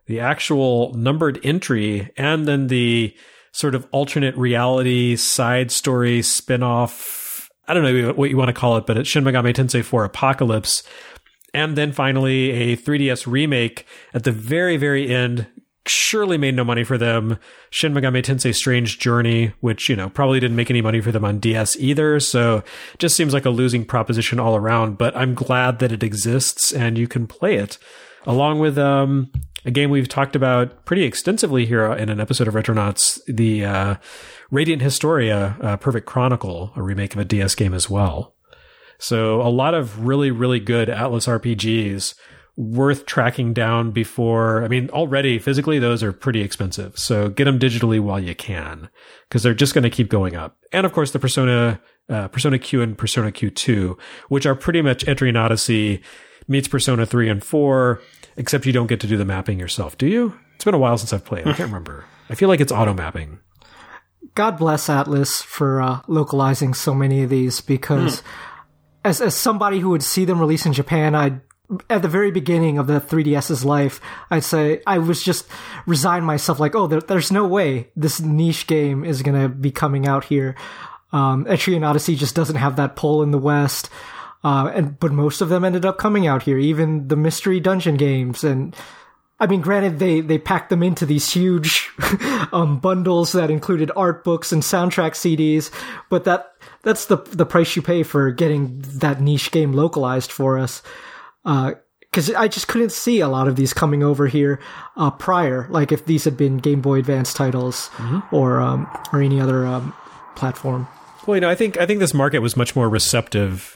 [SPEAKER 1] the actual numbered entry, and then the sort of alternate reality side story spin-off, I don't know what you want to call it, but it's Shin Megami Tensei 4 Apocalypse. And then finally a 3DS remake at the very, very end. Surely made no money for them. Shin Megami Tensei Strange Journey, which, probably didn't make any money for them on DS either. So just seems like a losing proposition all around. But I'm glad that it exists and you can play it along with a game we've talked about pretty extensively here in an episode of Retronauts, the Radiant Historia Perfect Chronicle, a remake of a DS game as well. So a lot of really, really good Atlas RPGs worth tracking down before. I mean, already physically, those are pretty expensive. So get them digitally while you can, because they're just going to keep going up. And of course, the Persona Q and Persona Q2, which are pretty much Etrian Odyssey meets Persona 3 and 4, except you don't get to do the mapping yourself, do you? It's been a while since I've played. I can't remember. I feel like it's auto mapping.
[SPEAKER 3] God bless Atlas for localizing so many of these, because as somebody who would see them release in Japan, at the very beginning of the 3DS's life, I'd say I was just resigned myself like, oh, there's no way this niche game is going to be coming out here. Etrian Odyssey just doesn't have that pull in the West. But most of them ended up coming out here, even the mystery dungeon games. And I mean, granted, they packed them into these huge bundles that included art books and soundtrack CDs, but that's the price you pay for getting that niche game localized for us. Because I just couldn't see a lot of these coming over here prior, like if these had been Game Boy Advance titles or any other platform.
[SPEAKER 1] Well, I think this market is much more receptive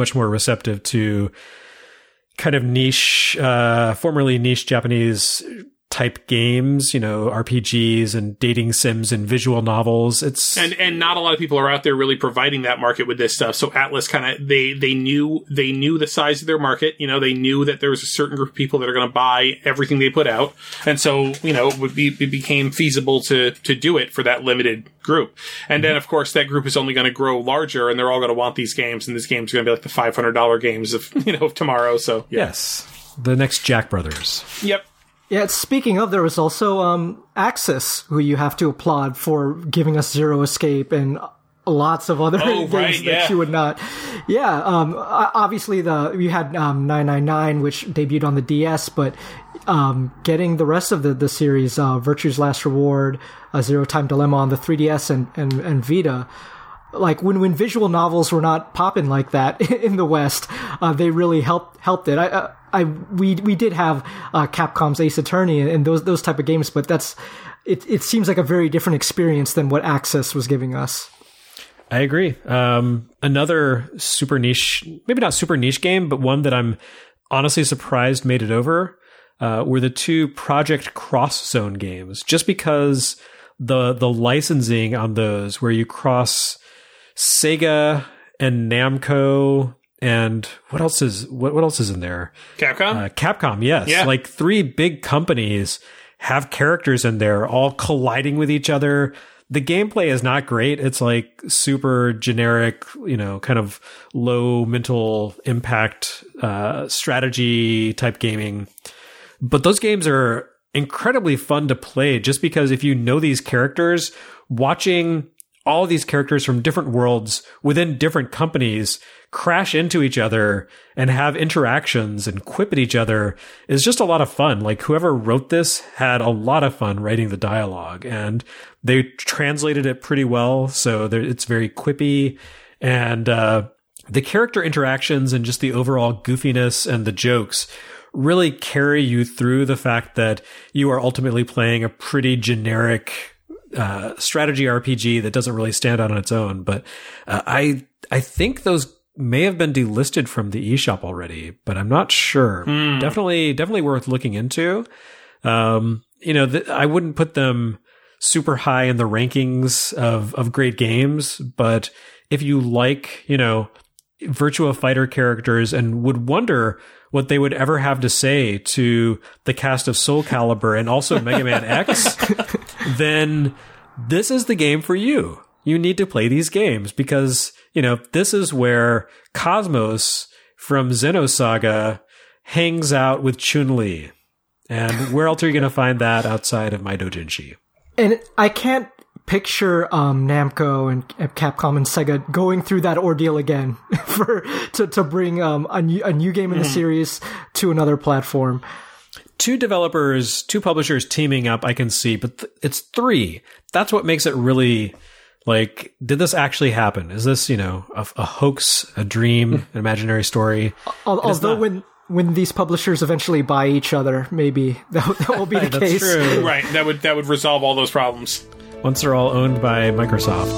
[SPEAKER 1] to kind of niche, formerly niche Japanese type games, RPGs and dating sims and visual novels.
[SPEAKER 2] And not a lot of people are out there really providing that market with this stuff. So Atlas kind of, they knew the size of their market. They knew that there was a certain group of people that are going to buy everything they put out. And so, it became feasible to do it for that limited group. And then, of course, that group is only going to grow larger, and they're all going to want these games. And these games are going to be like the $500 games of tomorrow. So, yeah.
[SPEAKER 1] Yes. The next Jack Brothers.
[SPEAKER 2] Yep.
[SPEAKER 3] Yeah, speaking of, there was also Axis, who you have to applaud for giving us Zero Escape and lots of other games that you would not. Yeah, obviously we had 999, which debuted on the DS, but getting the rest of the series, Virtue's Last Reward, Zero Time Dilemma on the 3DS and Vita. Like when visual novels were not popping like that in the West, they really helped it. We did have Capcom's Ace Attorney and those type of games, but it seems like a very different experience than what Axis was giving us.
[SPEAKER 1] I agree. Another super niche, maybe not super niche game, but one that I'm honestly surprised made it over, were the two Project Cross Zone games. Just because the licensing on those, where you cross Sega and Namco, and what else is in there?
[SPEAKER 2] Capcom?
[SPEAKER 1] Capcom, yes. Yeah. Like 3 big companies have characters in there all colliding with each other. The gameplay is not great. It's like super generic, kind of low mental impact strategy type gaming. But those games are incredibly fun to play, just because if you know these characters, watching all of these characters from different worlds within different companies crash into each other and have interactions and quip at each other is just a lot of fun. Like, whoever wrote this had a lot of fun writing the dialogue, and they translated it pretty well. So it's very quippy, and the character interactions and just the overall goofiness and the jokes really carry you through the fact that you are ultimately playing a pretty generic strategy RPG that doesn't really stand out on its own. But I think those may have been delisted from the eShop already, but I'm not sure. Definitely worth looking into. I wouldn't put them super high in the rankings of great games, but if you like, Virtua Fighter characters and would wonder what they would ever have to say to the cast of Soul Calibur and also Mega Man X, then this is the game for you. You need to play these games because, this is where Cosmos from Xenosaga hangs out with Chun-Li. And where else are you going to find that outside of My Dojinshi?
[SPEAKER 3] And I can't picture Namco and Capcom and Sega going through that ordeal again to bring a new game in the series to another platform.
[SPEAKER 1] 2 developers, 2 publishers teaming up, I can see, but it's 3. That's what makes it really, like, did this actually happen? Is this, a hoax, a dream, an imaginary story?
[SPEAKER 3] Although when these publishers eventually buy each other, maybe that will be the case.
[SPEAKER 1] True.
[SPEAKER 2] Right, that would resolve all those problems.
[SPEAKER 1] Once they're all owned by Microsoft.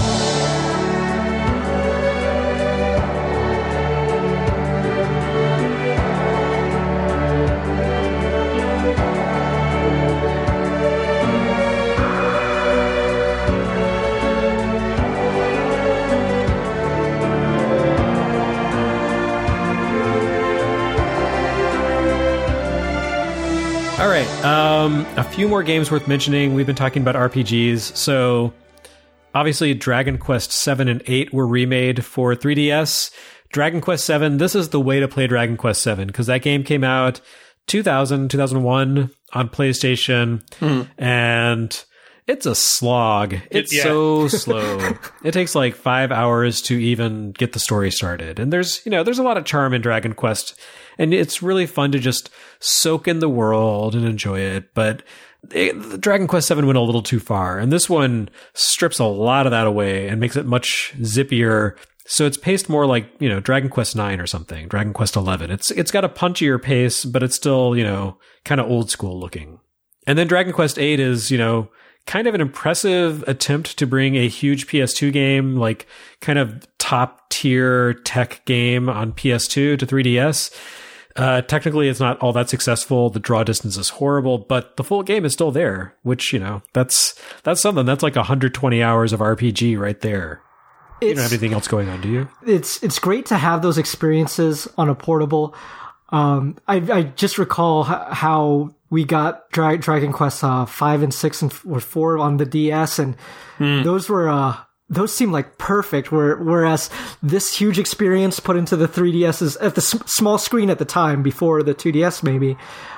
[SPEAKER 1] All right, a few more games worth mentioning. We've been talking about RPGs. So, obviously, Dragon Quest 7 and 8 were remade for 3DS. Dragon Quest 7, this is the way to play Dragon Quest 7, because that game came out 2001 on PlayStation, and it's a slog. It's so slow. It takes like 5 hours to even get the story started. And there's a lot of charm in Dragon Quest, and it's really fun to just soak in the world and enjoy it. But Dragon Quest 7 went a little too far, and this one strips a lot of that away and makes it much zippier. So it's paced more like, Dragon Quest 9 or something, Dragon Quest 11. It's got a punchier pace, but it's still, kind of old school looking. And then Dragon Quest 8 is, kind of an impressive attempt to bring a huge PS2 game, like kind of top tier tech game on PS2 to 3DS. Technically, it's not all that successful. The draw distance is horrible, but the full game is still there, which, that's something. That's like 120 hours of RPG right there. You don't have anything else going on, do you?
[SPEAKER 3] It's great to have those experiences on a portable. I just recall how we got Dragon Quest 5 and 6 and 4 on the DS, and those seem like perfect. Whereas this huge experience put into the 3DS is at the small screen at the time before the 2DS, maybe.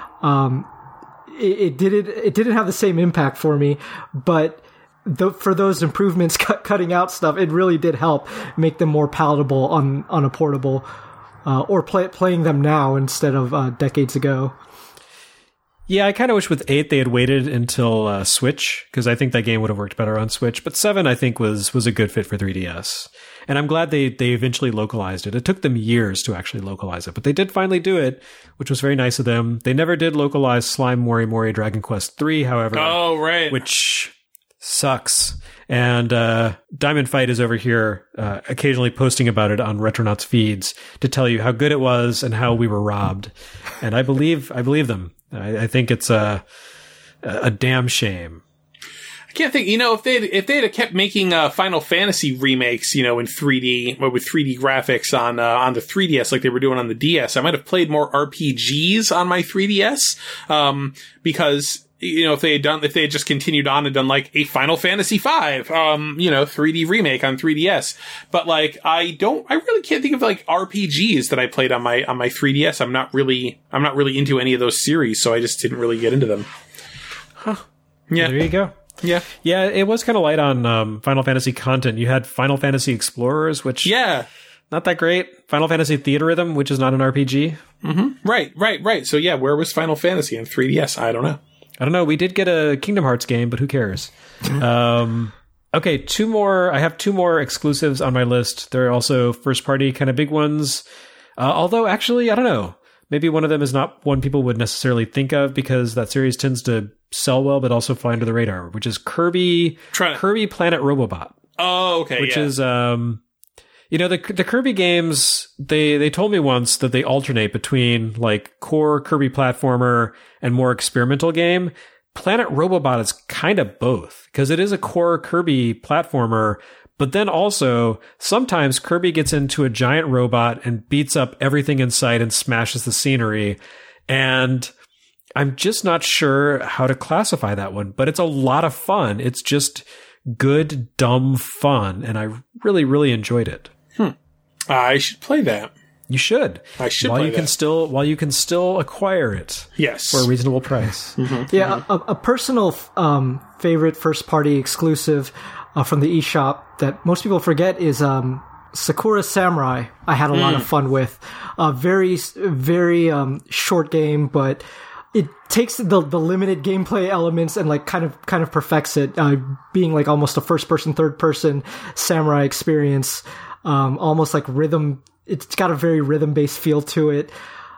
[SPEAKER 3] It didn't have the same impact for me, but for those improvements, cutting out stuff, it really did help make them more palatable on a portable, or playing them now instead of decades ago.
[SPEAKER 1] Yeah, I kind of wish with 8 they had waited until Switch, because I think that game would have worked better on Switch. But 7, I think, was a good fit for 3DS. And I'm glad they eventually localized it. It took them years to actually localize it, but they did finally do it, which was very nice of them. They never did localize Slime Mori Mori Dragon Quest 3, however.
[SPEAKER 2] Oh, right.
[SPEAKER 1] Which sucks. And Diamond Fight is over here occasionally posting about it on Retronauts feeds to tell you how good it was and how we were robbed. And I believe them. I think it's a damn shame.
[SPEAKER 2] I can't think, if they'd have kept making Final Fantasy remakes, in 3D or with 3D graphics on the 3DS like they were doing on the DS, I might have played more RPGs on my 3DS. Because if they had just continued on and done like a Final Fantasy 5, 3D remake on 3DS. But like, I really can't think of like RPGs that I played on my 3DS. I'm not really into any of those series, so I just didn't really get into them.
[SPEAKER 1] Huh. Yeah. There you go.
[SPEAKER 2] Yeah.
[SPEAKER 1] Yeah, it was kind of light on Final Fantasy content. You had Final Fantasy Explorers, which not that great. Final Fantasy Theatrhythm, which is not an RPG.
[SPEAKER 2] Mm-hmm. Right. So yeah, where was Final Fantasy on 3DS? I don't know.
[SPEAKER 1] We did get a Kingdom Hearts game, but who cares? Okay, 2 more. I have 2 more exclusives on my list. They're also first-party kind of big ones. Although, actually, I don't know. Maybe one of them is not one people would necessarily think of because that series tends to sell well, but also fly under the radar, which is Kirby Planet Robobot.
[SPEAKER 2] Oh, okay.
[SPEAKER 1] Which is, the Kirby games, they told me once that they alternate between like core Kirby platformer and more experimental game. Planet Robobot is kind of both because it is a core Kirby platformer, but then also sometimes Kirby gets into a giant robot and beats up everything in sight and smashes the scenery. And I'm just not sure how to classify that one, but it's a lot of fun. It's just good, dumb fun. And I really, really enjoyed it.
[SPEAKER 2] I should play that.
[SPEAKER 1] You should.
[SPEAKER 2] I should
[SPEAKER 1] while
[SPEAKER 2] play
[SPEAKER 1] you can still acquire it.
[SPEAKER 2] Yes,
[SPEAKER 1] for a reasonable price.
[SPEAKER 3] Yeah, a personal favorite first party exclusive from the eShop that most people forget is Sakura Samurai. I had a lot of fun with. Very short game, but it takes the limited gameplay elements and like kind of perfects it, being like almost a first person, third person samurai experience. Almost like rhythm. It's got a very rhythm based feel to it.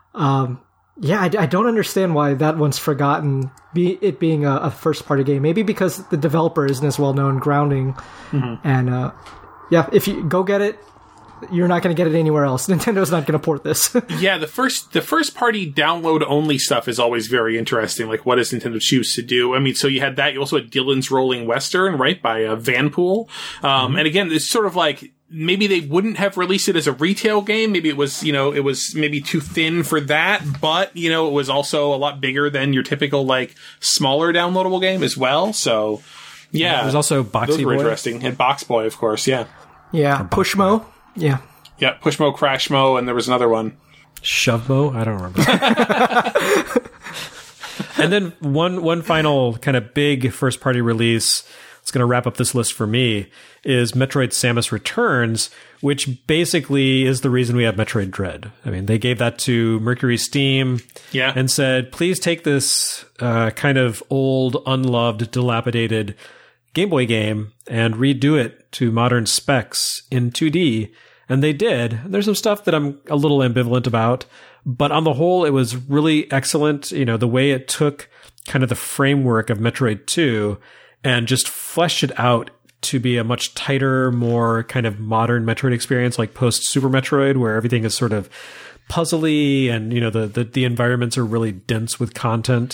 [SPEAKER 3] I don't understand why that one's forgotten. It being a first party game, maybe because the developer isn't as well known. Grounding, and if you go get it, you're not going to get it anywhere else. Nintendo's not going to port this.
[SPEAKER 2] Yeah, the first party download only stuff is always very interesting. Like, what does Nintendo choose to do? I mean, so you had that. You also had Dylan's Rolling Western, right, by Vanpool. And again, it's sort of like, maybe they wouldn't have released it as a retail game. Maybe it was maybe too thin for that, but, it was also a lot bigger than your typical, like, smaller downloadable game as well. So, yeah.
[SPEAKER 1] There's also Boxy
[SPEAKER 2] Those were
[SPEAKER 1] Boy.
[SPEAKER 2] interesting. And Box Boy, of course, yeah.
[SPEAKER 3] Yeah, Pushmo. Yeah.
[SPEAKER 2] Yeah, Pushmo, Crashmo, and there was another one.
[SPEAKER 1] Shovemo? I don't remember. And then one final kind of big first-party release that's going to wrap up this list for me is Metroid Samus Returns, which basically is the reason we have Metroid Dread. I mean, they gave that to Mercury Steam and said, please take this kind of old, unloved, dilapidated Game Boy game and redo it to modern specs in 2D. And they did. There's some stuff that I'm a little ambivalent about, but on the whole, it was really excellent. The way it took kind of the framework of Metroid 2 and just fleshed it out to be a much tighter, more kind of modern Metroid experience, like post Super Metroid, where everything is sort of puzzly and, the environments are really dense with content.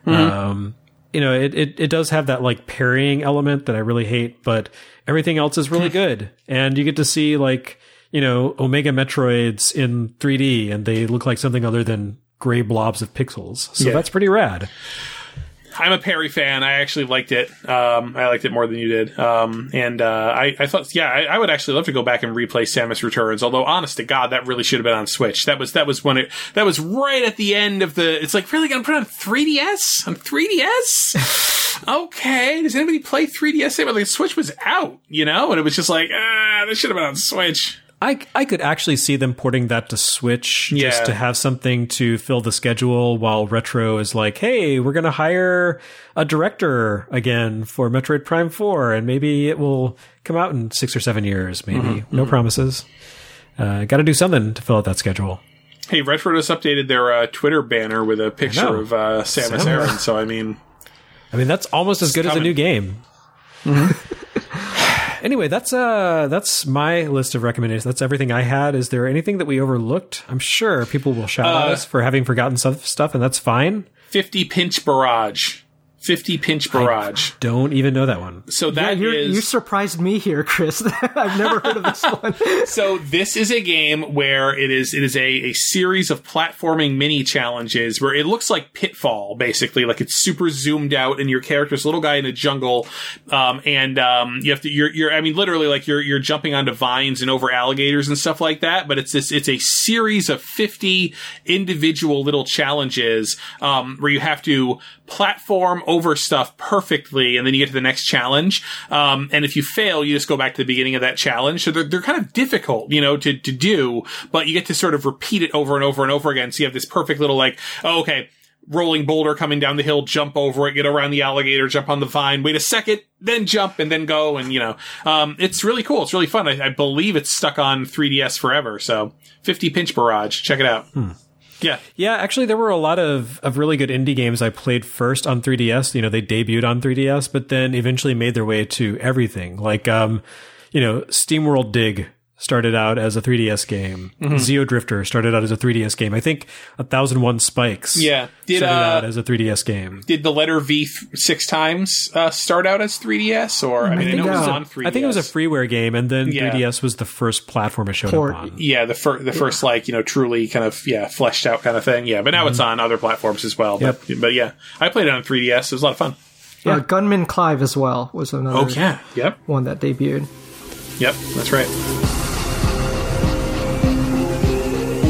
[SPEAKER 1] It does have that like parrying element that I really hate, but everything else is really good. And you get to see like, Omega Metroids in 3D, and they look like something other than gray blobs of pixels. So that's pretty rad.
[SPEAKER 2] I'm a Perry fan. I actually liked it. I liked it more than you did. I thought, I would actually love to go back and replay Samus Returns. Although, honest to God, that really should have been on Switch. That was right at the end of the. It's like, really gonna put it on 3DS? On 3DS? Okay. Does anybody play 3DS? Like, the Switch was out, and it was just like, this should have been on Switch.
[SPEAKER 1] I could actually see them porting that to Switch just to have something to fill the schedule while Retro is like, hey, we're going to hire a director again for Metroid Prime 4, and maybe it will come out in 6 or 7 years, maybe. No promises. Got to do something to fill out that schedule.
[SPEAKER 2] Hey, Retro just updated their Twitter banner with a picture of Samus Aran, so I mean,
[SPEAKER 1] that's almost as good as a new game. Anyway, that's my list of recommendations. That's everything I had. Is there anything that we overlooked? I'm sure people will shout at us for having forgotten stuff, and that's fine.
[SPEAKER 2] 50 Pinch Barrage. 50 Pinch Barrage.
[SPEAKER 1] I don't even know that one.
[SPEAKER 2] So that
[SPEAKER 3] you surprised me here, Chris. I've never heard of this one.
[SPEAKER 2] So this is a game where it is a series of platforming mini challenges where it looks like Pitfall, basically. Like it's super zoomed out and your character's a little guy in a jungle. You have to, literally like you're jumping onto vines and over alligators and stuff like that. But it's a series of 50 individual little challenges, where you have to platform over stuff perfectly, and then you get to the next challenge. And if you fail, you just go back to the beginning of that challenge. So they're kind of difficult, to do, but you get to sort of repeat it over and over and over again. So you have this perfect little like, oh, okay, rolling boulder coming down the hill, jump over it, get around the alligator, jump on the vine, wait a second, then jump, and then go. And, it's really cool. It's really fun. I believe it's stuck on 3DS forever. So 50 Pinch Barrage. Check it out. Yeah,
[SPEAKER 1] actually, there were a lot of really good indie games I played first on 3DS. They debuted on 3DS, but then eventually made their way to everything. Like, SteamWorld Dig started out as a 3DS game. Zeo Drifter started out as a 3DS game. I think 1001 Spikes started out as a 3DS game.
[SPEAKER 2] Did the letter V 6 times start out as 3DS? Or I know it was on 3DS.
[SPEAKER 1] I think it was a freeware game, and then 3DS was the first platform it showed up on.
[SPEAKER 2] Yeah, the first truly kind of fleshed out kind of thing. Yeah, but now it's on other platforms as well.
[SPEAKER 1] Yep.
[SPEAKER 2] But yeah, I played it on 3DS. It was a lot of fun.
[SPEAKER 3] Yeah, Gunman Clive as well was another one that debuted.
[SPEAKER 2] Yep, that's right.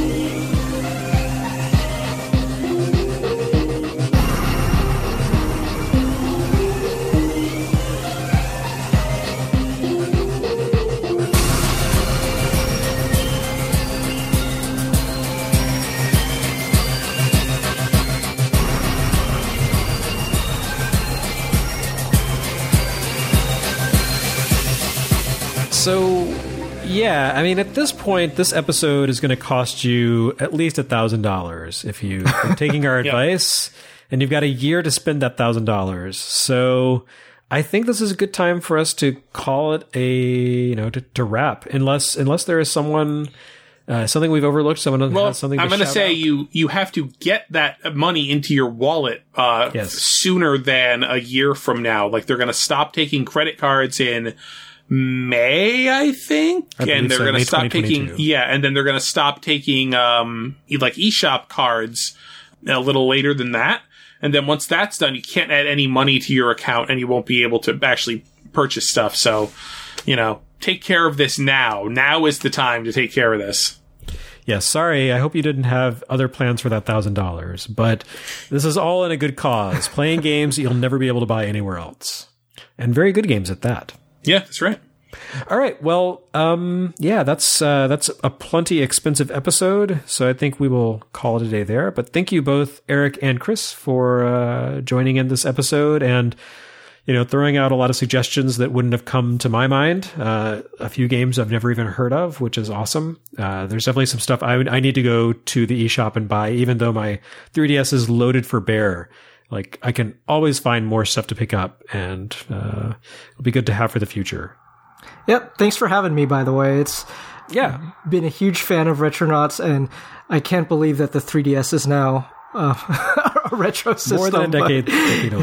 [SPEAKER 1] So, yeah, I mean, at this point, this episode is going to cost you at least $1,000 if you're taking our advice, and you've got a year to spend that $1,000. So I think this is a good time for us to call it to wrap, unless there is someone... something we've overlooked. Someone has something. I'm going to
[SPEAKER 2] say you have to get that money into your wallet sooner than a year from now. Like they're going to stop taking credit cards in May, I think, and they're going to stop taking and then they're going to stop taking like eShop cards a little later than that. And then once that's done, you can't add any money to your account, and you won't be able to actually purchase stuff. So, take care of this now. Now is the time to take care of this.
[SPEAKER 1] Yes, sorry. I hope you didn't have other plans for that $1,000, but this is all in a good cause. Playing games that you'll never be able to buy anywhere else, and very good games at that.
[SPEAKER 2] Yeah, that's right.
[SPEAKER 1] All right. Well, that's a plenty expensive episode, so I think we will call it a day there. But thank you both, Eric and Chris, for joining in this episode and throwing out a lot of suggestions that wouldn't have come to my mind. A few games I've never even heard of, which is awesome. There's definitely some stuff I need to go to the eShop and buy, even though my 3DS is loaded for bear. Like, I can always find more stuff to pick up, and it'll be good to have for the future.
[SPEAKER 3] Yep. Thanks for having me, by the way. It's been a huge fan of Retronauts, and I can't believe that the 3DS is now a retro system.
[SPEAKER 1] More than a decade old,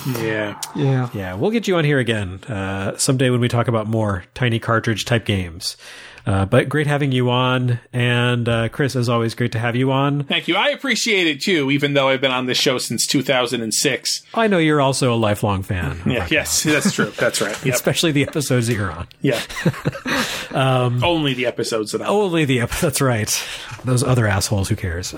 [SPEAKER 1] yeah. We'll get you on here again someday when we talk about more tiny cartridge type games. But great having you on, and Chris, as always, great to have you on.
[SPEAKER 2] Thank you. I appreciate it too, even though I've been on this show since 2006.
[SPEAKER 1] I know you're also a lifelong fan.
[SPEAKER 2] Yes, that's true. That's right. Yep.
[SPEAKER 1] Especially the episodes that you're on.
[SPEAKER 2] Yeah. Only the episodes that I'm on.
[SPEAKER 1] Only that's right. Those other assholes, who cares?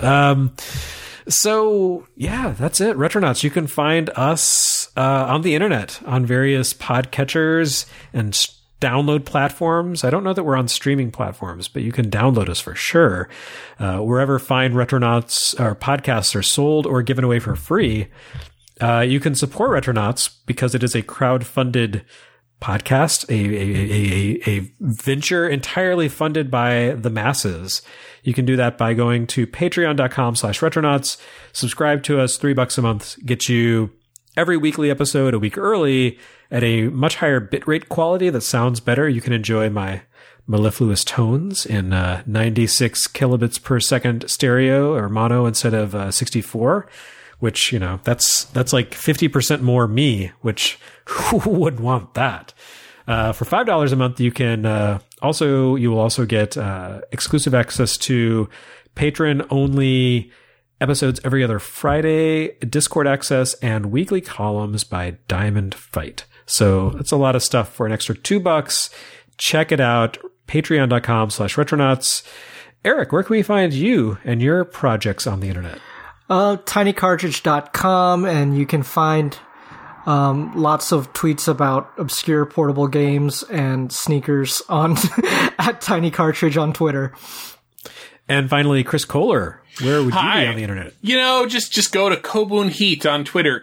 [SPEAKER 1] So, that's it. Retronauts. You can find us on the internet, on various podcatchers and download platforms. I don't know that we're on streaming platforms, but you can download us for sure. Wherever fine Retronauts or podcasts are sold or given away for free, you can support Retronauts because it is a crowd-funded podcast, a venture entirely funded by the masses. You can do that by going to patreon.com/retronauts, subscribe to us. $3 a month gets you every weekly episode a week early at a much higher bitrate quality that sounds better. You can enjoy my mellifluous tones in 96 kilobits per second stereo or mono instead of 64, which, that's like 50% more me, which who wouldn't want that? For $5 a month, you will also get exclusive access to patron-only episodes every other Friday, Discord access, and weekly columns by Diamond Fight. So that's a lot of stuff for an extra $2. Check it out. Patreon.com/Retronauts. Eric, where can we find you and your projects on the internet?
[SPEAKER 3] tinycartridge.com, and you can find lots of tweets about obscure portable games and sneakers on at tinycartridge on Twitter.
[SPEAKER 1] And finally, Chris Kohler, where would you be on the internet?
[SPEAKER 2] Just go to Kobun Heat on Twitter,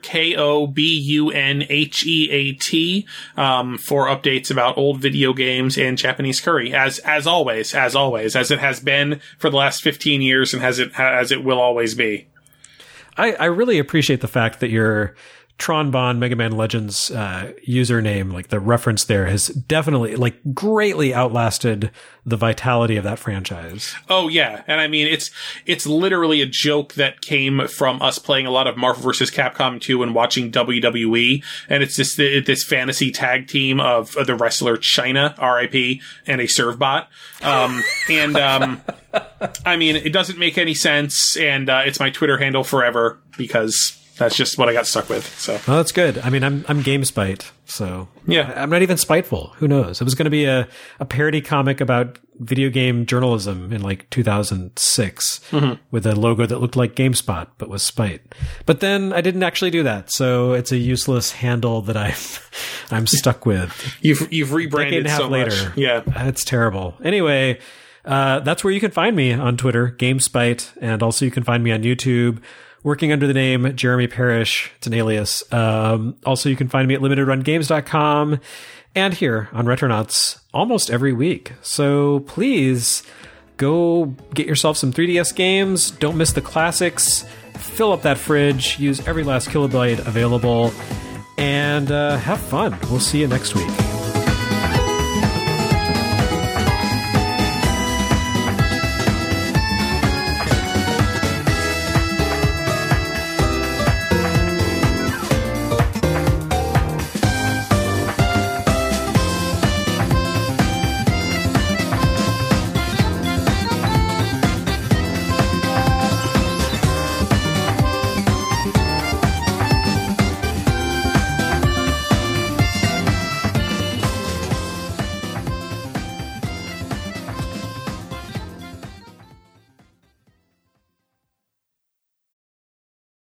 [SPEAKER 2] KOBUNHEAT, for updates about old video games and Japanese curry, as always, as it has been for the last 15 years and as it will always be.
[SPEAKER 1] I really appreciate the fact that your Tronbon Mega Man Legends username, like the reference there, has definitely greatly outlasted the vitality of that franchise.
[SPEAKER 2] Oh yeah, and I mean it's literally a joke that came from us playing a lot of Marvel vs. Capcom 2 and watching WWE, and it's just this fantasy tag team of the wrestler Chyna, R.I.P., and a Servbot. I mean, it doesn't make any sense, and it's my Twitter handle forever because that's just what I got stuck with. So,
[SPEAKER 1] well, that's good. I mean, I'm GameSpite, so
[SPEAKER 2] yeah,
[SPEAKER 1] I'm not even spiteful. Who knows? It was going to be a parody comic about video game journalism in 2006 with a logo that looked like GameSpot but was Spite. But then I didn't actually do that, so it's a useless handle that I'm stuck with.
[SPEAKER 2] You've rebranded so much.
[SPEAKER 1] Later.
[SPEAKER 2] Yeah,
[SPEAKER 1] it's terrible. Anyway, that's where you can find me on Twitter, GameSpite, and also you can find me on YouTube, working under the name Jeremy Parrish. It's an alias. Also, you can find me at limitedrungames.com and here on Retronauts almost every week. So please go get yourself some 3DS games. Don't miss the classics. Fill up that fridge. Use every last kilobyte available. And have fun. We'll see you next week.